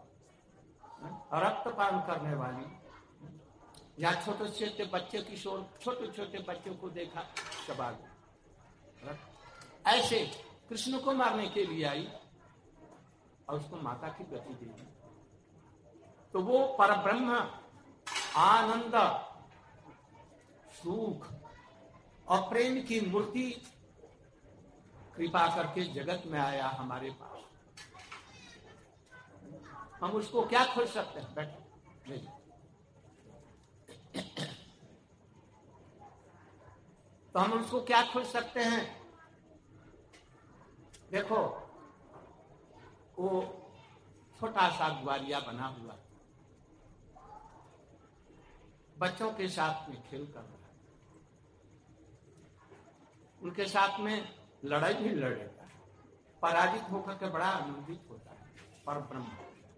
रक्त पान करने वाली, यहाँ छोटे छोटे बच्चे, किशोर छोटे छोटे बच्चों को देखा चबा गया। ऐसे कृष्ण को मारने के लिए आई और उसको माता की गति दे दी। तो वो परब्रह्म आनंद, सुख और प्रेम की मूर्ति कृपा करके जगत में आया हमारे पास। हम उसको क्या खोज सकते हैं? बैठो नहीं। तो हम उसको क्या खोज सकते हैं? देखो वो छोटा सा ग्वालिया बना हुआ, बच्चों के साथ में खेल कर रहा है, उनके साथ में लड़ाई भी लड़ेगा, पराजित होकर के बड़ा आनंदित होता है। पर ब्रह्म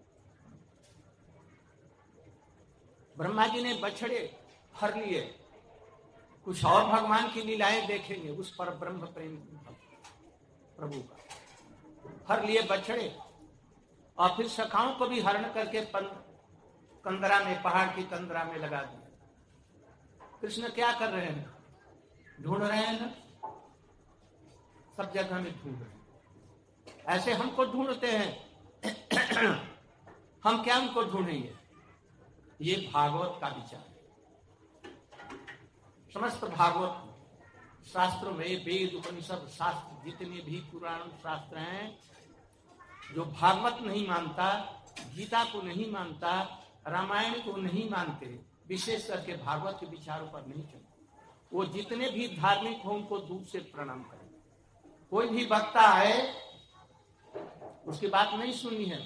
ब्रह्मा जी ने बछड़े हर लिए, कुछ और भगवान की लीलाएं देखेंगे उस पर ब्रह्म प्रेम प्रभु का। हर लिए बछड़े, और फिर सखाओं को भी हरण करके कंदरा में, पहाड़ की कंदरा में लगा दिया। कृष्ण क्या कर रहे हैं? ढूंढ रहे हैं ना, सब जगह में ढूंढ रहे हैं। ऐसे हमको ढूंढते हैं। हम क्या उनको ढूंढेंगे? ये भागवत का विचार है। समस्त भागवत शास्त्रों में, वेद उपनिषद शास्त्र जितने भी पुराण शास्त्र हैं, जो भागवत नहीं मानता, गीता को नहीं मानता, रामायण को नहीं मानते, विशेष करके भागवत के विचारों पर नहीं चलते, वो जितने भी धार्मिक हो उनको दूर से प्रणाम करें। कोई भी वक्ता है उसकी बात नहीं सुननी है।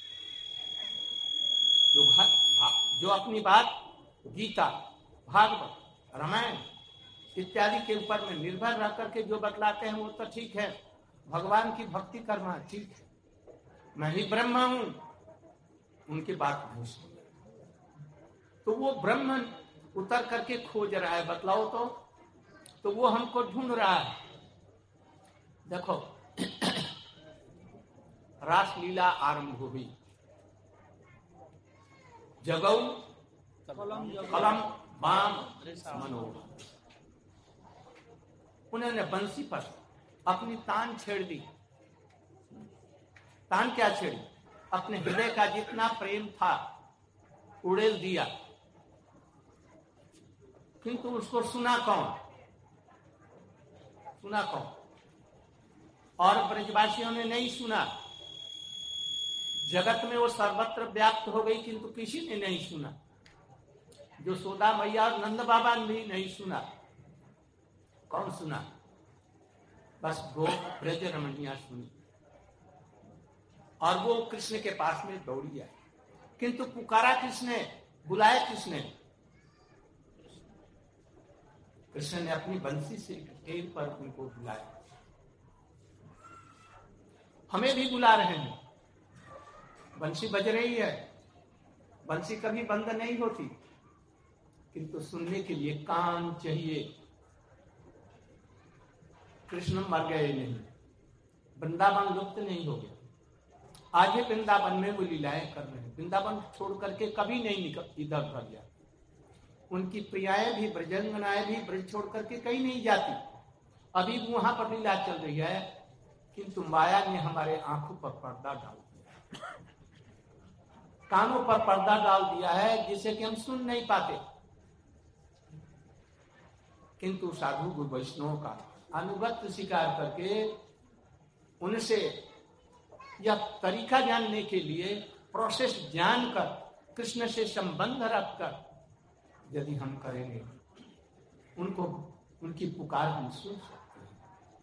जो जो अपनी बात गीता, भागवत, रामायण इत्यादि के ऊपर में निर्भर रह करके जो बतलाते हैं वो तो ठीक है, भगवान की भक्ति करना ठीक है, मैं ही ब्रह्म हूं, उनकी बात नहीं सुन। तो वो ब्रह्म उतर करके खोज रहा है, बतलाओ तो तो वो हमको ढूंढ रहा है। देखो रासलीला आरंभ हुई, जगौ कलम बाम मनोरम। उन्होंने बंसी पर अपनी तान छेड़ दी, तान क्या छेड़ी, अपने हृदय का जितना प्रेम था उड़ेल दिया, किंतु उसको सुना कौन? सुना कौन? और ब्रजवासियों ने नहीं सुना। जगत में वो सर्वत्र व्याप्त हो गई, किंतु किसी ने नहीं सुना। जो सोदा मैया और नंद बाबा ने भी नहीं सुना। कौन सुना? बस गो ब्रज रमणिया सुनी, और वो कृष्ण के पास में दौड़ी आई। किंतु पुकारा किसने? बुलाया किसने? कृष्ण ने अपनी बंसी से टेर पर उनको बुलाया। हमें भी बुला रहे हैं। बंसी बज रही है, बंसी कभी बंद नहीं होती, किंतु सुनने के लिए कान चाहिए। कृष्ण मर गए नहीं, वृंदावन लुप्त नहीं हो गया। आज भी वृंदावन में वो लीलाएं कर रहे हैं। वृंदावन छोड़ करके कभी नहीं निकल इधर उधर गया। उनकी प्रियाएं भी, ब्रजंगनाएं भी ब्रज छोड़ करके कहीं नहीं जाती। अभी वहां पर लीला चल रही है, किंतु माया ने हमारे आंखों पर पर्दा डाल दिया, कानों पर पर्दा डाल दिया है, जिसे कि हम सुन नहीं पाते। किंतु साधु गुरु वैष्णव का अनुगत्य स्वीकार करके उनसे यह तरीका जानने के लिए, प्रोसेस जानकर, कृष्ण से संबंध रखकर यदि हम करेंगे, उनको, उनकी पुकार हम सुन सकते हैं।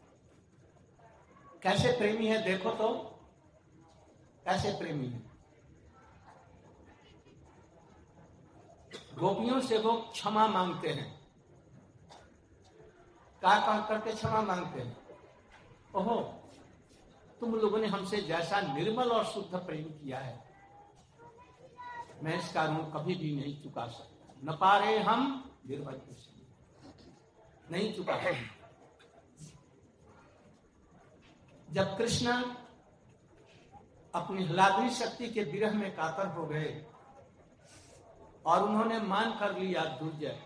कैसे प्रेमी है देखो तो, कैसे प्रेमी है। गोपियों से वो क्षमा मांगते हैं। क्या कह करके क्षमा मांगते हैं? ओहो, तुम लोगों ने हमसे जैसा निर्मल और शुद्ध प्रेम किया है, मैं इसका ऋण कभी भी नहीं चुका सकता। न पारे हम निर्वज नहीं चुका है। जब कृष्ण अपनी हलादरी शक्ति के विरह में कातर हो गए और उन्होंने मान कर लिया दुर्जय,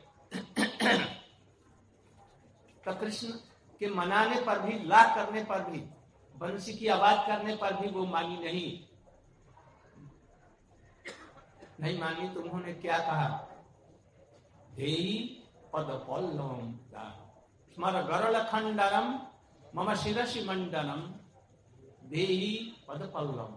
तो कृष्ण के मनाने पर भी, लाख करने पर भी, बंसी की आवाज करने पर भी वो मानी नहीं। नहीं मानी तो उन्होंने क्या कहा? देई पद पल्लवम स्मर गरल खंडनम मम शिरसि मंडनम देई पद पल्लवम।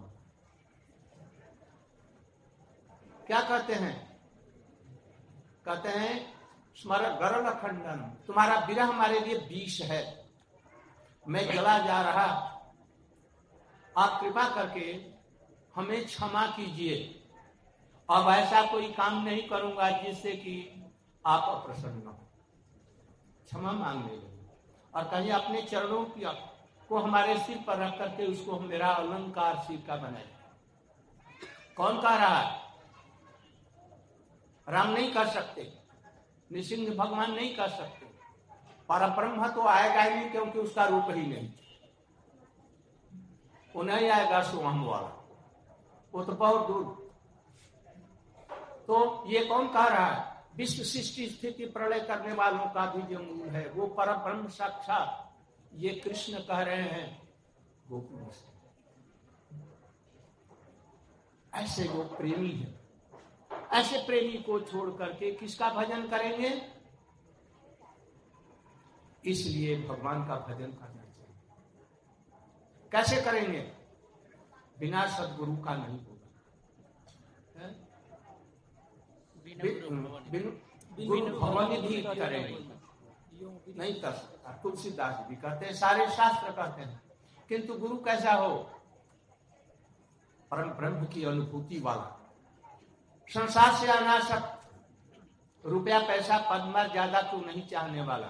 क्या कहते हैं? कहते हैं स्मर गरल खंडन, तुम्हारा विरह हमारे लिए विष है, मैं जला जा रहा, आप कृपा करके हमें क्षमा कीजिए। अब ऐसा कोई काम नहीं करूंगा जिससे कि आप अप्रसन्न हो। क्षमा मांगने लगे और कहीं अपने चरणों की को हमारे सिर पर रख करके उसको हम मेरा अलंकार सिर का बनाए। कौन कह रहा है? राम नहीं कर सकते, नृसिंह भगवान नहीं कर सकते, परब्रह्म तो आएगा ही नहीं, क्योंकि उसका रूप ही नहीं। वो नहीं आएगा सोहम वाला, वो तो बहुत दूर। तो ये कौन कह रहा है? विश्व सृष्टि स्थिति प्रलय करने वालों का भी जो मूल है वो परब्रह्म साक्षात, ये कृष्ण कह रहे हैं गोपियों से। ऐसे जो प्रेमी है, ऐसे प्रेमी को छोड़ करके किसका भजन करेंगे? इसलिए भगवान का भजन करना चाहिए। कैसे करेंगे? बिना सदगुरु का नहीं होगा। गुरु भवनिधि करेंगे नहीं कर सकता। तुलसीदास भी कहते हैं, सारे शास्त्र कहते हैं, किंतु गुरु कैसा हो? परम ब्रह्म की अनुभूति वाला, संसार से अनासक्त, रुपया पैसा पद में ज्यादा क्यों नहीं चाहने वाला,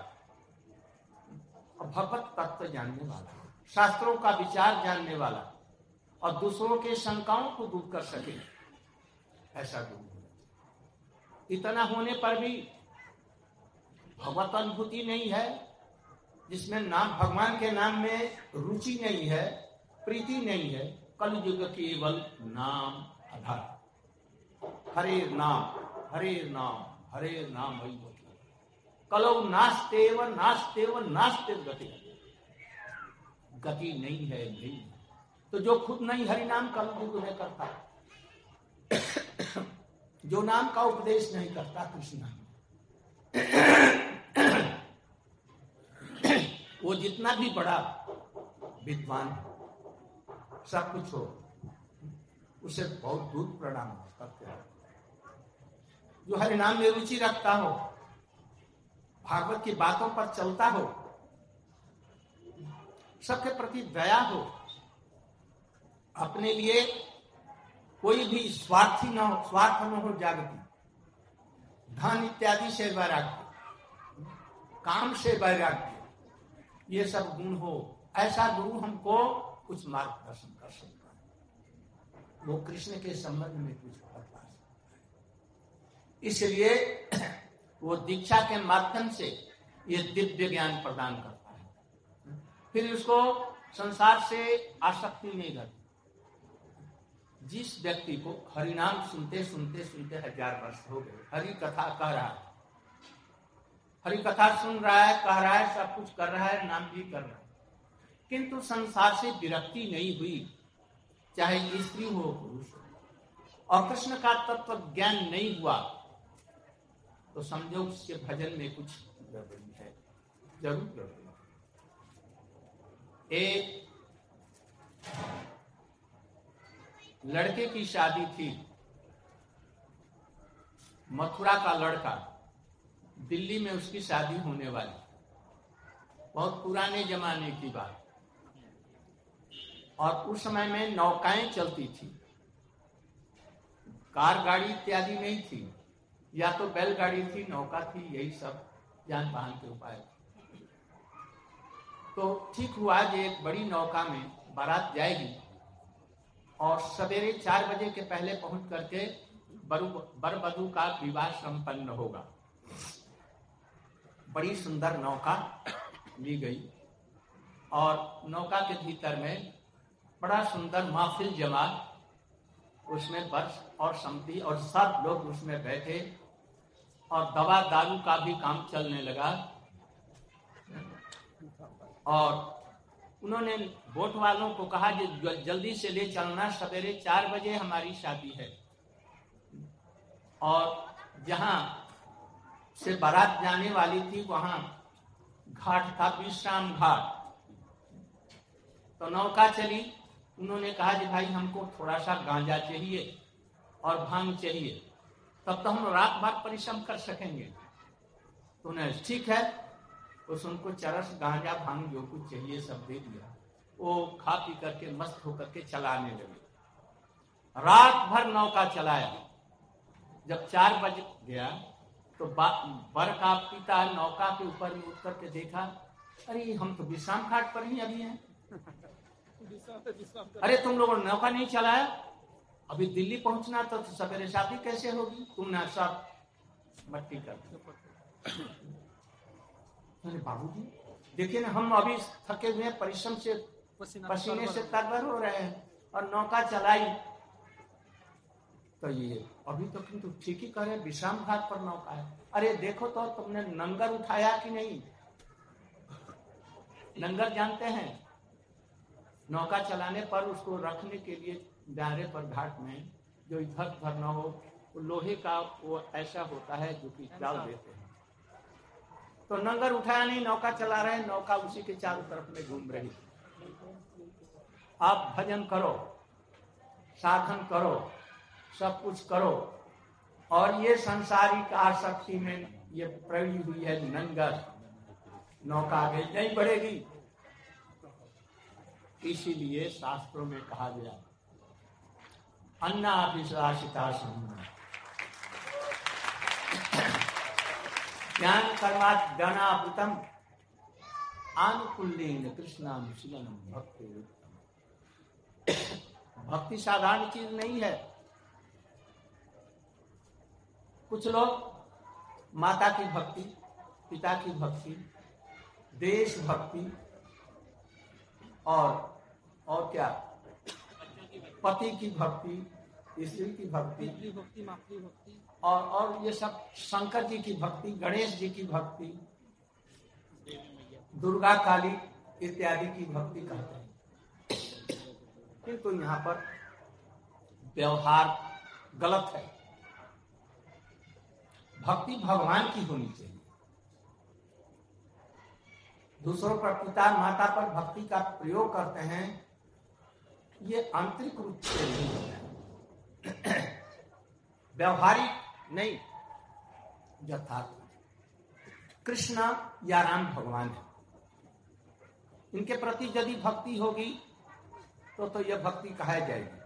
भगवत तत्व जानने वाला, शास्त्रों का विचार जानने वाला और दूसरों के शंकाओं को दूर कर सके, ऐसा गुरु। इतना होने पर भी भगवत अनुभूति नहीं है, जिसमें नाम, भगवान के नाम में रुचि नहीं है, प्रीति नहीं है, कलयुग केवल नाम आधार। हरे नाम हरे नाम हरे नाम कलौ नास्तेव नास्तेव नास्तेव गति। गति नहीं है, नहीं। तो जो खुद नहीं हरि नाम का उपयोग नहीं करता, जो नाम का उपदेश नहीं करता कृष्ण नाम, वो जितना भी बड़ा विद्वान सब कुछ हो, उसे बहुत दूर प्रणाम करते हैं। जो हरि नाम में रुचि रखता हो, भागवत की बातों पर चलता हो, सबके प्रति दया हो, अपने लिए कोई भी स्वार्थी न हो, स्वार्थ न हो, जागृति, धन इत्यादि से वैराग्य, काम से वैराग्य, ये सब गुण हो, ऐसा गुरु हमको कुछ मार्गदर्शन कर सकता है, वो कृष्ण के संबंध में कुछ बता सकता है। इसलिए वो दीक्षा के माध्यम से ये दिव्य ज्ञान प्रदान करता है, फिर उसको संसार से आसक्ति नहीं रहती। जिस व्यक्ति को हरिनाम सुनते सुनते सुनते हजार वर्ष हो गए, हरि कथा कह रहा है, हरि कथा सुन रहा है, कह रहा है, सब कुछ कर रहा है, नाम भी कर रहा है, किंतु संसार से विरक्ति नहीं हुई, चाहे स्त्री हो पुरुष हो, और कृष्ण का तत्व ज्ञान नहीं हुआ, तो समझो उसके भजन में कुछ गड़बड़ी है, जरूर गड़बड़ी। एक लड़के की शादी थी, मथुरा का लड़का, दिल्ली में उसकी शादी होने वाली, बहुत पुराने जमाने की बात, और उस समय में नौकाएं चलती थी, कार गाड़ी इत्यादि नहीं थी, या तो बैलगाड़ी थी, नौका थी, यही सब जान वाहन के उपाय थे। तो ठीक हुआ कि एक बड़ी नौका में बारात जाएगी, और सवेरे चार बजे के पहले पहुंच करके बर वधू का विवाह संपन्न होगा। बड़ी सुंदर नौका ली गई, और नौका के भीतर में बड़ा सुंदर महफिल जमा, उसमें बर्फ और समधी और सब लोग उसमें बैठे, और दवा दारू का भी काम चलने लगा। और उन्होंने बोट वालों को कहा कि जल्दी से ले चलना, सवेरे चार बजे हमारी शादी है, और जहां से बारात जाने वाली थी वहां घाट था, विश्राम घाट। तो नौका चली, उन्होंने कहा कि भाई हमको थोड़ा सा गांजा चाहिए और भांग चाहिए, तब तो हम रात भर परिश्रम कर सकेंगे। तो उन्हें ठीक है, उस उनको चरस गांजा भांग जो कुछ चाहिए सब दे दिया। वो खा पी करके मस्त होकर के चलाने लगे, रात भर नौका चलाया। जब चार बज गया तो बर का पिता नौका के ऊपर में उठ करके देखा, अरे हम तो विश्राम घाट पर ही अभी हैं। अरे तुम लोगों ने नौका नहीं चलाया, अभी दिल्ली पहुंचना तो सवेरे शादी कैसे होगी, तुमने सब मट्टी कर दी। अरे बाबूजी देखिए ना, हम अभी थके हुए परिश्रम से पसीने से तरबर हो रहे हैं, और नौका चलाई। तो ये अभी तो किंतु ठीक ही करे, विश्राम घाट पर नौका है। अरे देखो तो तुमने नंगर उठाया कि नहीं? नंगर जानते हैं, नौका चलाने पर उसको रखने के लिए किनारे पर घाट में जो इधर उधर न हो, वो लोहे का वो ऐसा होता है जो कि डाल देते हैं। तो नंगर उठाया नहीं, नौका चला रहे, नौका उसी के चारों तरफ में घूम रही। आप भजन करो, साधन करो, सब कुछ करो, और ये संसारिक आसक्ति में ये पड़ी हुई है नंगर, नौका आगे नहीं बढ़ेगी। इसीलिए शास्त्रों में कहा गया, अन्ना अभिशासिता ज्ञान कर्मात् ज्ञानाभूतम आनुकूल्येन कृष्णाम शीलनम भक्ति। भक्ति साधारण चीज नहीं है। कुछ लोग माता की भक्ति, पिता की भक्ति, देश भक्ति, और और क्या, पति की भक्ति, स्त्री की भक्ति, भक्ति, मातृ भक्ति, और और ये सब शंकर जी की भक्ति, गणेश जी की भक्ति, दुर्गा काली इत्यादि की भक्ति कहते हैं। किंतु तो यहाँ पर व्यवहार गलत है। भक्ति भगवान की होनी चाहिए। दूसरों पर, पिता माता पर भक्ति का प्रयोग करते हैं, ये आंतरिक रूप से नहीं होता है, व्यवहारिक नहीं, यथार्थ। कृष्ण या राम भगवान है, इनके प्रति यदि भक्ति होगी तो तो यह भक्ति कहा जाएगी।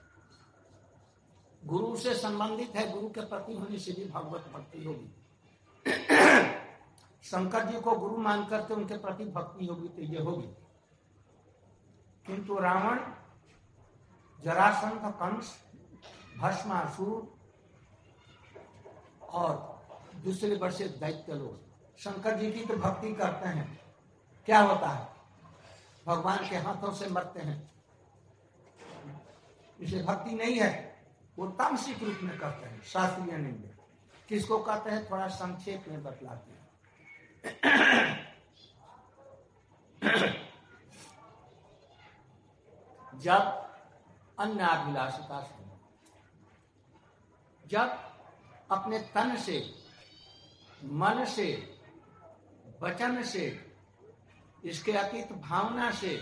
गुरु से संबंधित है, गुरु के प्रति होने से भी भगवत भक्ति होगी। शंकर जी को गुरु मानकर के उनके प्रति भक्ति होगी तो ये होगी। किंतु रावण, जरासंध, कंस, भस्मासुर और दूसरे वर्षे दैत्य लोग शंकर जी की तो भक्ति करते हैं, क्या होता है? भगवान के हाथों से मरते हैं। इसे भक्ति नहीं है, वो तामसिक रूप में करते हैं, शास्त्रीय नहीं है। किसको कहते हैं थोड़ा संक्षेप में बतलाते हैं। जब अन्नाभिलाषिता से, जब अपने तन से, मन से, वचन से, इसके अतीत भावना से,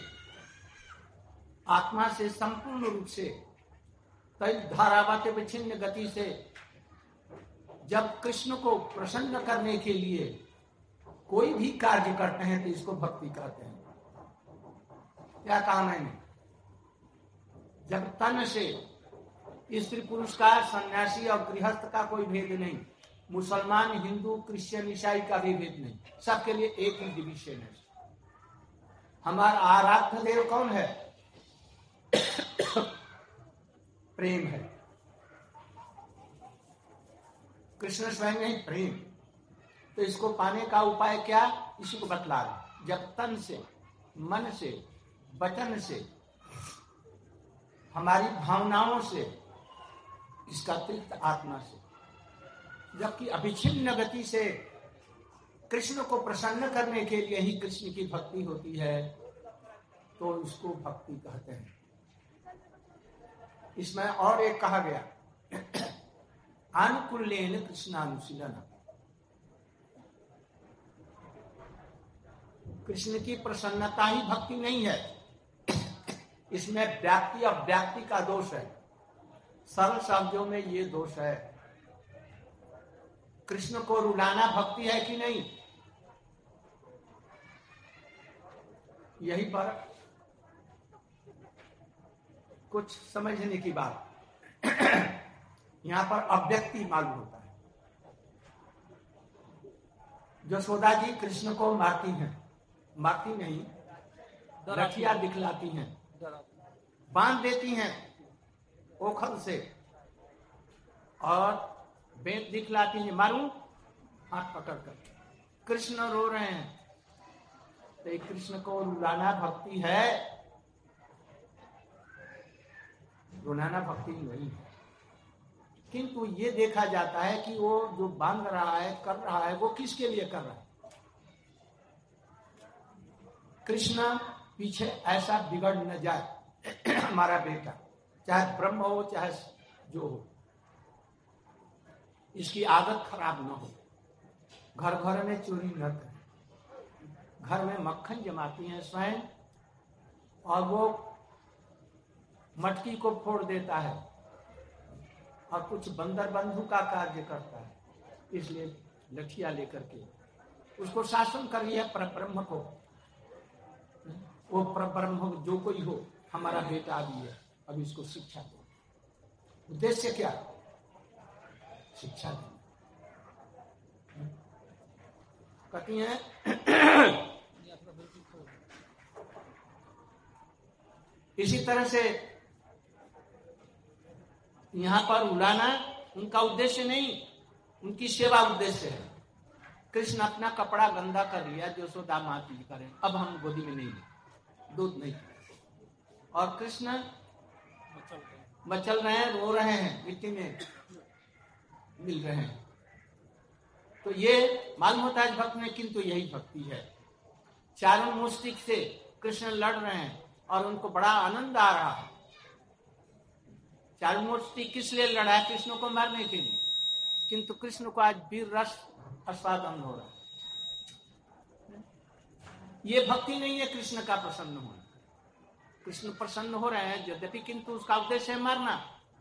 आत्मा से संपूर्ण रूप से, तैल धारावत विच्छिन्न गति से जब कृष्ण को प्रसन्न करने के लिए कोई भी कार्य करते हैं तो इसको भक्ति कहते हैं। क्या कहा मैंने? जब तन से, स्त्री पुरुष का, सन्यासी और गृहस्थ का कोई भेद नहीं, मुसलमान, हिंदू, क्रिश्चियन, ईसाई का भी भेद नहीं, सबके लिए एक ही डिवीजन है। हमारा आराध्य देव कौन है? प्रेम है। कृष्ण स्वयं नहीं, प्रेम। तो इसको पाने का उपाय क्या? इसी को बतला रहे। जब तन से, मन से, वचन से, हमारी भावनाओं से, इसका अतिरिक्त आत्मा से, जबकि अभिच्छिन्न गति से कृष्ण को प्रसन्न करने के लिए ही कृष्ण की भक्ति होती है, तो उसको भक्ति कहते हैं। इसमें और एक कहा गया, आनुकूल्येन कृष्णानुशीलन। कृष्ण की प्रसन्नता ही भक्ति नहीं है, इसमें व्याप्ति और व्याप्ति का दोष है। सरल शब्दों में ये दोष है। कृष्ण को रुलाना भक्ति है कि नहीं? यही पर कुछ समझने की बात। यहां पर अव्यक्ति मालूम होता है। यशोदा जी कृष्ण को मारती हैं, मारती नहीं, रखिया दिखलाती हैं, बांध देती हैं ओखल से और बेंत दिखलाती हैं, मारूं, हाथ पकड़ कर। कृष्ण रो रहे हैं, तो कृष्ण को रुलाना भक्ति है? रुलाना भक्ति नहीं है। किंतु ये देखा जाता है कि वो जो बांध रहा है, कर रहा है, वो किसके लिए कर रहा है? कृष्ण पीछे ऐसा बिगड़ न जाए हमारा बेटा, चाहे ब्रह्म हो चाहे जो हो, इसकी आदत खराब न हो, घर घर में चोरी न करे, घर में मक्खन जमाती हैं स्वयं और वो मटकी को फोड़ देता है और कुछ बंदर बंधु का कार्य करता है, इसलिए लठिया लेकर के उसको शासन कर लिया। परब्रह्म को, वो परब्रह्म जो कोई हो, हमारा बेटा भी है, अब इसको शिक्षा दो। उद्देश्य क्या? शिक्षा दो। कहती हैं इसी तरह से यहां पर उलाना उनका उद्देश्य नहीं, उनकी सेवा उद्देश्य है। कृष्ण अपना कपड़ा गंदा कर लिया, जो यशोदा माता जी करें, अब हम गोदी में नहीं ले, दूध नहीं, और कृष्ण मचल रहे हैं, रो रहे हैं, मिट्टी में मिल रहे हैं। तो ये मालूम होता है भक्त में, किंतु यही भक्ति है। चारों मुष्टिक से कृष्ण लड़ रहे हैं और उनको बड़ा आनंद आ रहा है, चारुमूर्ति किस लिए लड़ा है? कृष्ण को मारने के लिए। किंतु कृष्ण को आज वीर रस आस्वादन हो रहा है। ये भक्ति नहीं है कृष्ण का प्रसन्न होना। कृष्ण प्रसन्न हो रहे हैं यद्यपि, किंतु उसका उद्देश्य है मारना।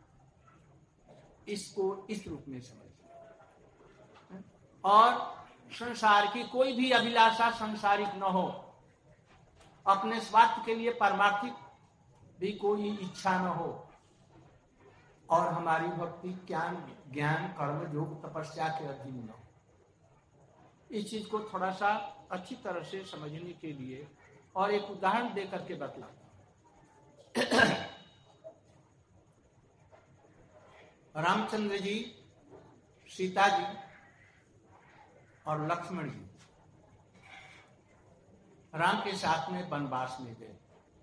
इसको इस रूप में समझ। और संसार की कोई भी अभिलाषा संसारिक न हो, अपने स्वार्थ के लिए पारमार्थिक भी कोई इच्छा न हो, और हमारी भक्ति ज्ञान ज्ञान कर्म योग तपस्या के अधीन न हो। इस चीज को थोड़ा सा अच्छी तरह से समझने के लिए और एक उदाहरण देकर के बतलाता हूं। रामचंद्र जी, सीता जी और लक्ष्मण जी राम के साथ में वनवास में गए।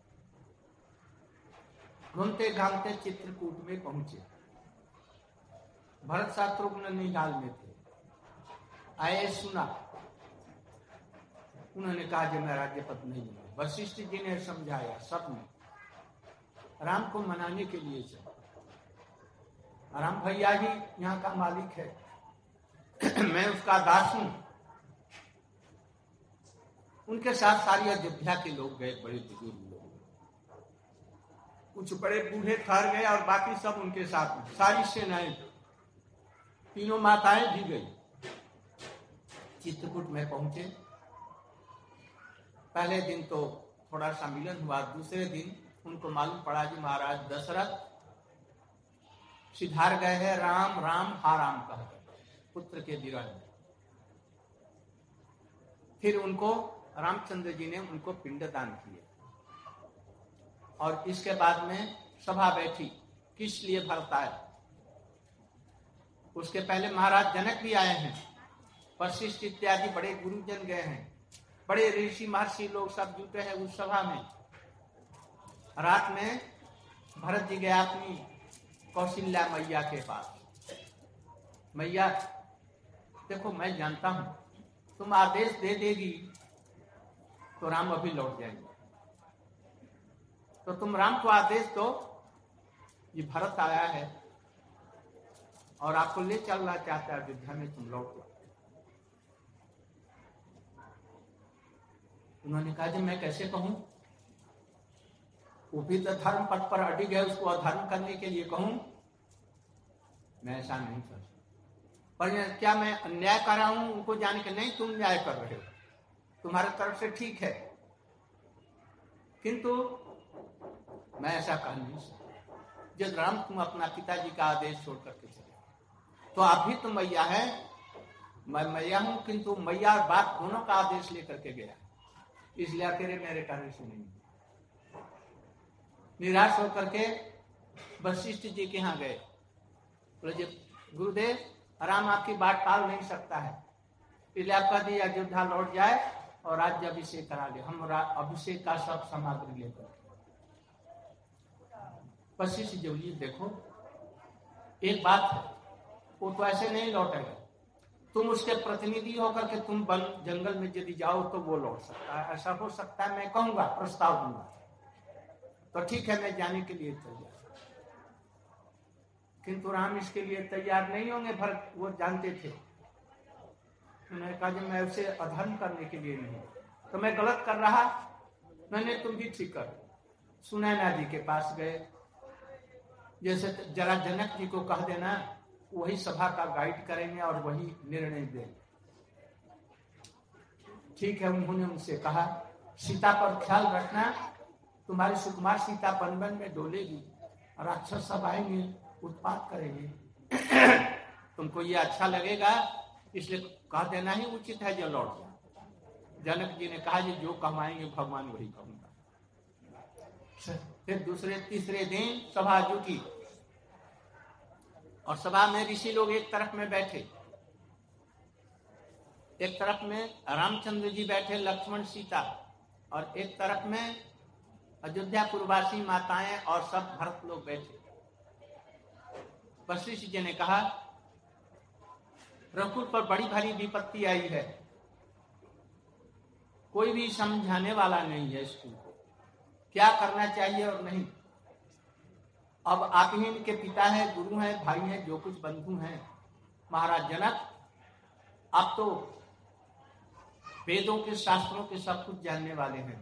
घूमते घामते चित्रकूट में पहुंचे। भरत शत्रुघ्न निगाल में थे। आए, सुना। उन्होंने कहा कि मैं राज्य पद नहीं हूं। वशिष्ठ जी ने समझाया, सब ने राम को मनाने के लिए चले। राम भैया ही यहाँ का मालिक है, मैं उसका दास हूं। उनके साथ सारी अयोध्या के लोग गए, बड़े बुजुर्ग लोग, कुछ बड़े बूढ़े ठहर गए और बाकी सब उनके साथ में। सारी सेनाएं, तीनों माताएं भी गई। चित्रकूट में पहुंचे। पहले दिन तो थोड़ा सा मिलन हुआ। दूसरे दिन उनको मालूम पड़ा कि महाराज दशरथ सिधार गए हैं। राम राम हा राम कहा पुत्र के विरह में। फिर उनको रामचंद्र जी ने उनको पिंडदान किए। और इसके बाद में सभा बैठी, किस लिए भरत आए। उसके पहले महाराज जनक भी आए हैं, वशिष्ठ इत्यादि बड़े गुरुजन गए हैं, बड़े ऋषि महर्षि लोग सब जुटे हैं उस सभा में। रात में भरत जी गया अपनी कौशल्या मैया के पास। मैया देखो, मैं जानता हूं तुम आदेश दे देगी तो राम अभी लौट जाएंगे, तो तुम राम को आदेश दो, ये भरत आया है और आपको ले चलना चाहता है अयोध्या में, तुम लौट जाओ। उन्होंने कहा कि मैं कैसे कहूं, वो भी तो धर्म पथ पर अडिग है, उसको अधर्म करने के लिए कहूं? मैं ऐसा नहीं कर सकता। पर क्या मैं अन्याय कर रहा हूं उनको जाने के? नहीं, तुम न्याय कर रहे हो, तुम्हारे तरफ से ठीक है, किंतु मैं ऐसा कह नहीं सकता। जब राम तुम अपना पिताजी का आदेश छोड़ करके चले, तो आप भी तो मैया है, मैं मैया हूं, किंतु मैया और बाप दोनों का आदेश लेकर के गया, इसलिए अकेले मेरे कार्य से नहीं। निराश होकर के वशिष्ठ जी के यहाँ गए। बोले गुरुदेव, राम आपकी बात टाल नहीं सकता है, इसलिए आपका दी अयोध्या लौट जाए और राज्य अभिषेक करा ले। हम अभिषेक का सब सामग्री लेकर। वशिष्ठ जी बोलिए देखो, एक बात है, वो तो ऐसे नहीं लौटेगा। तुम उसके प्रतिनिधि होकर के तुम वन जंगल में यदि जाओ तो वो लौट सकता है। ऐसा हो सकता है, मैं कहूंगा, प्रस्ताव दूंगा, तो ठीक है, मैं जाने के लिए तैयार। किंतु राम इसके लिए तैयार नहीं होंगे। भरत वो जानते थे। उन्होंने कहा कि मैं उसे अधर्म करने के लिए नहीं, तो मैं गलत कर रहा, मैंने तुम भी ठीक कर। सुनैना जी के पास गए, जैसे जरा जनक जी को कह देना, वही सभा का गाइड करेंगे और वही निर्णय देंगे। ठीक है, उन्होंने उनसे कहा सीता पर ख्याल रखना, तुम्हारी सुकुमार सीता वन वन में डोलेगी, राक्षस सब आएंगे, उत्पात करेंगे, तुमको ये अच्छा लगेगा, इसलिए कह देना ही उचित है जो लौट जाए। जनक जी ने कहा जी जो कमाएंगे भगवान वही कहूंगा। फिर दूसरे तीसरे दिन सभा जुटी और सभा में ऋषि लोग एक तरफ में बैठे, एक तरफ में रामचंद्र जी बैठे, लक्ष्मण सीता, और एक तरफ में अयोध्या पूर्ववासी माताएं और सब भरत लोग बैठे। वशिष्ठ जी ने कहा रघुकुल पर बड़ी भारी विपत्ति आई है, कोई भी समझाने वाला नहीं है इसको क्या करना चाहिए और नहीं। अब आप ही इनके पिता हैं, गुरु हैं, भाई हैं, जो कुछ बंधु हैं। महाराज जनक, आप तो वेदों के, शास्त्रों के सब कुछ जानने वाले हैं,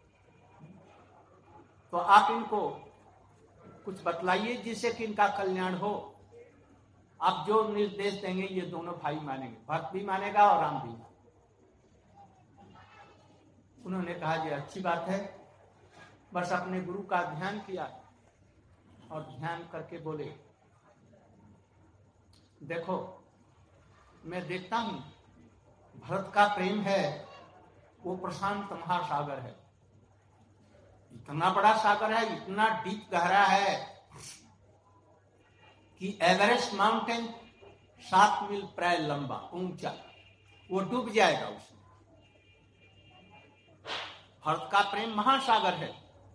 तो आप इनको कुछ बतलाइए जिससे कि इनका कल्याण हो। आप जो निर्देश देंगे ये दोनों भाई मानेंगे, भक्त भी मानेगा और राम भी। उन्होंने कहा जी अच्छी बात है। बस अपने गुरु का ध्यान किया और ध्यान करके बोले, देखो मैं देखता हूं भरत का प्रेम है वो प्रशांत महासागर है, इतना बड़ा सागर है, इतना डीप गहरा है कि एवरेस्ट माउंटेन सात मील प्राय लंबा ऊंचा, वो डूब जाएगा उसमें। भरत का प्रेम महासागर है।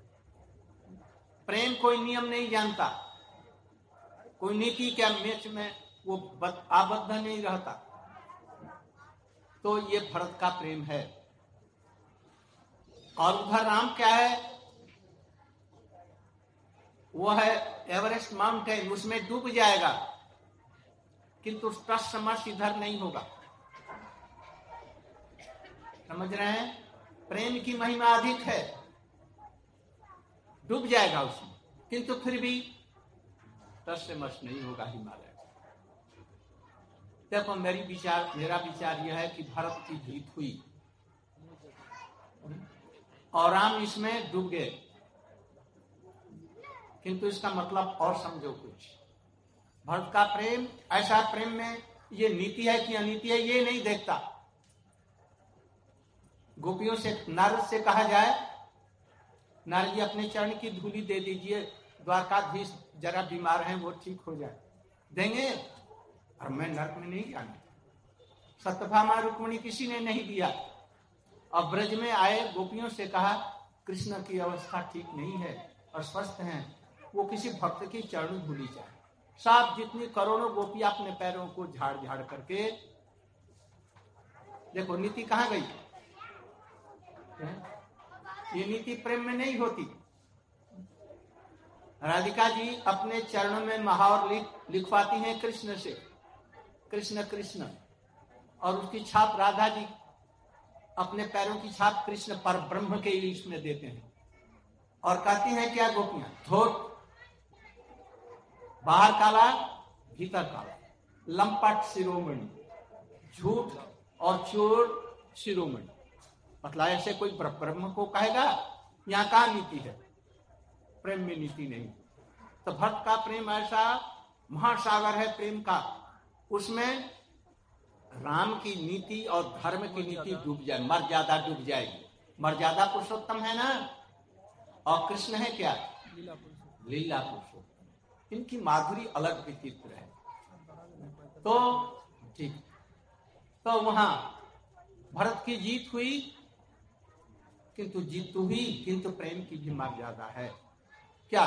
प्रेम कोई नियम नहीं जानता, कोई नीति के मैच में वो आबद्ध नहीं रहता। तो ये भरत का प्रेम है। और उधर राम क्या है, वो है एवरेस्ट माउंटेन, उसमें डूब जाएगा, किंतु उसका समर्श इधर नहीं होगा। समझ रहे हैं? प्रेम की महिमा अधिक है, डूब जाएगा उसमें, किंतु फिर भी तस्मस नहीं होगा हिमालय। देखो मेरी विचार मेरा विचार यह है कि भरत की जीत हुई और राम इसमें डूब गए, किंतु इसका मतलब और समझो कुछ। भरत का प्रेम, ऐसा प्रेम में ये नीति है कि अनीति है ये नहीं देखता। गोपियों से, नारद से कहा जाए, नारद जी अपने चरण की धूली दे दीजिए, द्वारकाधीश जरा बीमार हैं वो ठीक हो जाए, देंगे? और मैं नरक में नहीं जाना। सत्यभामा रुक्मिणी किसी ने नहीं दिया। अब ब्रज में आए, गोपियों से कहा कृष्ण की अवस्था ठीक नहीं है और स्वस्थ हैं, वो किसी भक्त की चरण धूली चाहे। साफ जितनी करोड़ों गोपी अपने पैरों को झाड़ झाड़ करके, देखो नीति कहां गई? ये नीति प्रेम में नहीं होती। राधिका जी अपने चरणों में महावर लिख लिखवाती हैं कृष्ण से, कृष्ण कृष्ण, और उसकी छाप राधा जी अपने पैरों की छाप कृष्ण पर ब्रह्म के इसमें देते हैं और कहती हैं क्या गोपियां, धोत बाहर काला भीतर काला, लंपट शिरोमणि, झूठ और चोर शिरोमणि। मतलब ऐसे कोई ब्रह्म को कहेगा? यहाँ का नीति है, प्रेम में नीति नहीं। तो भक्त का प्रेम ऐसा महासागर है प्रेम का, उसमें राम की नीति और धर्म की नीति डूब जाए, मर्यादा डूब जाएगी। मर्यादा पुरुषोत्तम है ना, और कृष्ण है क्या? लीला पुरुषोत्तम। इनकी माधुरी अलग विचित्र है। तो ठीक, तो वहां भरत की जीत हुई, किंतु जीत तो हुई, किंतु प्रेम की भी मर्यादा है। क्या?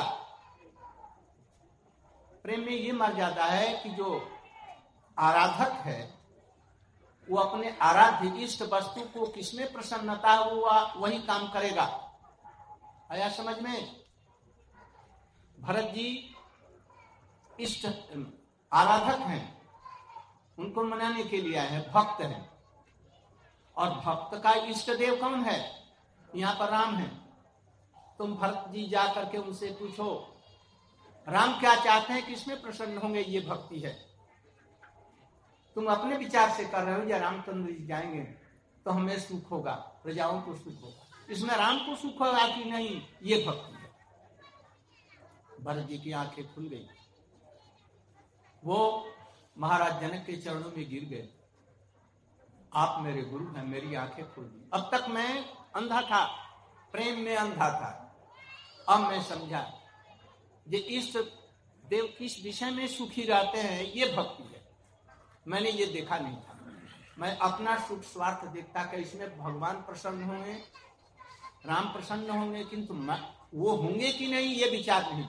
प्रेम में ये मर्यादा है कि जो आराधक है वो अपने आराध्य इष्ट वस्तु को किसमें प्रसन्नता हुआ वही काम करेगा। आया समझ में? भरत जी इष्ट आराधक हैं, उनको मनाने के लिए आए हैं, भक्त हैं। और भक्त का इष्ट देव कौन है? यहाँ पर राम है। तुम भरत जी जा करके उनसे पूछो राम क्या चाहते हैं, किसमें प्रसन्न होंगे, ये भक्ति है। तुम अपने विचार से कर रहे हो या रामचंद्र जी जाएंगे तो हमें सुख होगा, प्रजाओं को सुख होगा, इसमें राम को सुख होगा कि नहीं, ये भक्ति है। भरत जी की आंखें खुल गई, वो महाराज जनक के चरणों में गिर गए। आप मेरे गुरु हैं, मेरी आंखें खुल गई। अब तक मैं अंधा था, प्रेम में अंधा था, अब मैं समझा ये इष्ट देव किस विषय में सुखी रहते हैं, ये भक्ति है। मैंने ये देखा नहीं था, मैं अपना सुख स्वार्थ देखता कि इसमें भगवान प्रसन्न होंगे, राम प्रसन्न होंगे, किंतु वो होंगे कि नहीं ये विचार नहीं।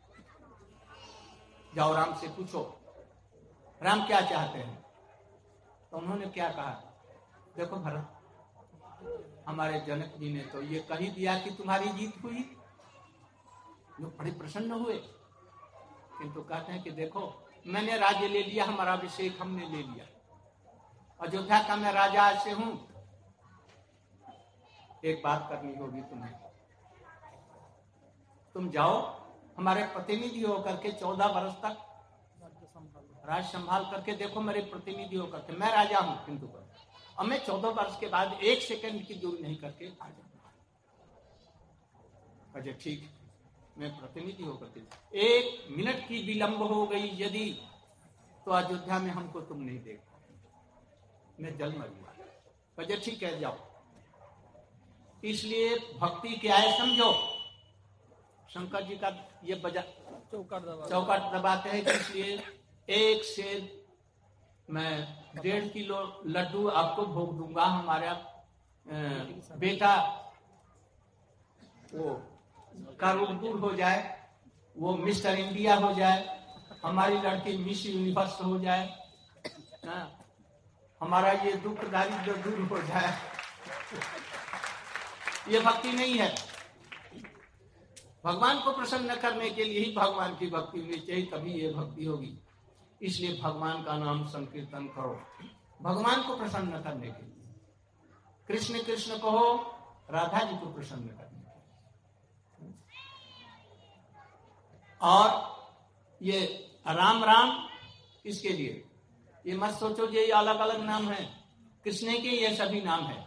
जाओ राम से पूछो राम क्या चाहते हैं। तो उन्होंने क्या कहा, देखो भरत, हमारे जनक जी ने तो ये कही दिया कि तुम्हारी जीत हुई, लोग बड़े प्रसन्न हुए। किंतु कहते हैं कि देखो मैंने राज्य ले लिया, हमारा अभिषेक हमने ले लिया, अयोध्या का मैं राजा ऐसे हूं। एक बात करनी होगी तुम्हें, तुम जाओ हमारे प्रतिनिधि होकर के चौदह वर्ष तक राज संभाल करके देखो, मेरे प्रतिनिधि होकर के, मैं राजा हूं किंतु और मैं चौदह वर्ष के बाद एक सेकंड की दूरी नहीं करके आ जाऊंगा। अच्छा ठीक, मैं प्रतिनिधि होकर के एक मिनट की विलंब हो गई यदि तो अयोध्या में हमको तुम नहीं देख पाओगे, मैं जल मरूंगा। अच्छा ठीक है जाओ। इसलिए भक्ति क्या है समझो, शंकर जी का ये बजा चौकट दबा चौकट दबाते हैं, इसलिए एक से मैं डेढ़ किलो लड्डू आपको भोग दूंगा, हमारा बेटा वो करोड़ दूर हो जाए, वो मिस्टर इंडिया हो जाए, हमारी लड़की मिस यूनिवर्स हो जाए, ना हमारा ये दुख दारिद्र दूर हो जाए। ये भक्ति नहीं है। भगवान को प्रसन्न करने के लिए ही भगवान की भक्ति होनी चाहिए, तभी ये भक्ति होगी। इसलिए भगवान का नाम संकीर्तन करो, भगवान को प्रसन्न करने के लिए। कृष्ण कृष्ण कहो, राधा जी को प्रसन्न करने के लिए। और ये राम राम किसके लिए? ये मत सोचो ये अलग अलग नाम है, कृष्ण के ये सभी नाम है।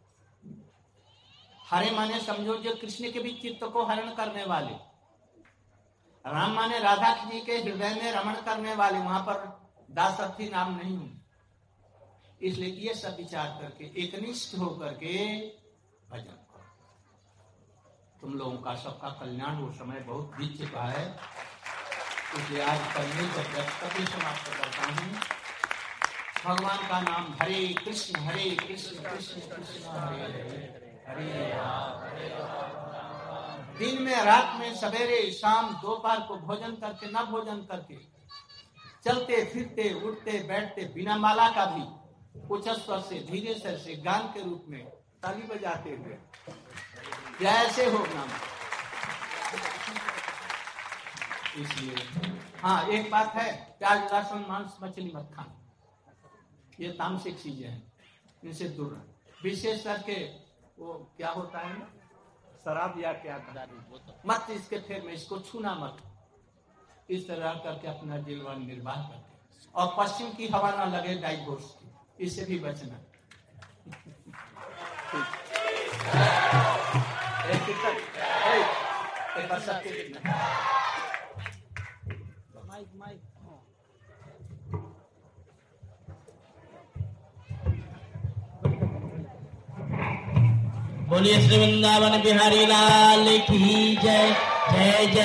हरे माने समझो जो कृष्ण के भी चित्त को हरण करने वाले, राम माने राधा जी के हृदय में रमण करने वाले, वहां पर दासर्थी नाम नहीं है। इसलिए ये सब विचार करके एकनिष्ठ होकर के भजन करो। तुम लोगों का सबका कल्याण हो, समय बहुत बीत चुका है, इसलिए आज पहले कभी समाप्त करता हूँ। भगवान का नाम हरे कृष्ण हरे कृष्ण कृष्ण कृष्ण हरे हरे हरे राम हरे राम। दिन में रात में सवेरे शाम दोपहर को भोजन करके न भोजन करके, चलते फिरते उठते बैठते, बिना माला का भी उच्च स्वर से धीरे स्वर से गान के रूप में ताली बजाते हुए जैसे हो नाम। इसलिए हाँ एक बात है, प्याज लहसुन मांस मछली मत खाना, ये तामसिक चीजें हैं, इनसे दूर रहो। विशेष करके वो क्या होता है ना, शराब या क्या मत इसके फेर में, इसको छूना मत। इस तरह करके अपना जीवन निर्वाह करके, और पश्चिम की हवा ना लगे डाइवोर्स की, इससे भी बचना। एक एक बार सबके माइक माइक बोलिए श्री वृंदावन बिहारी लाल की जय जय जय।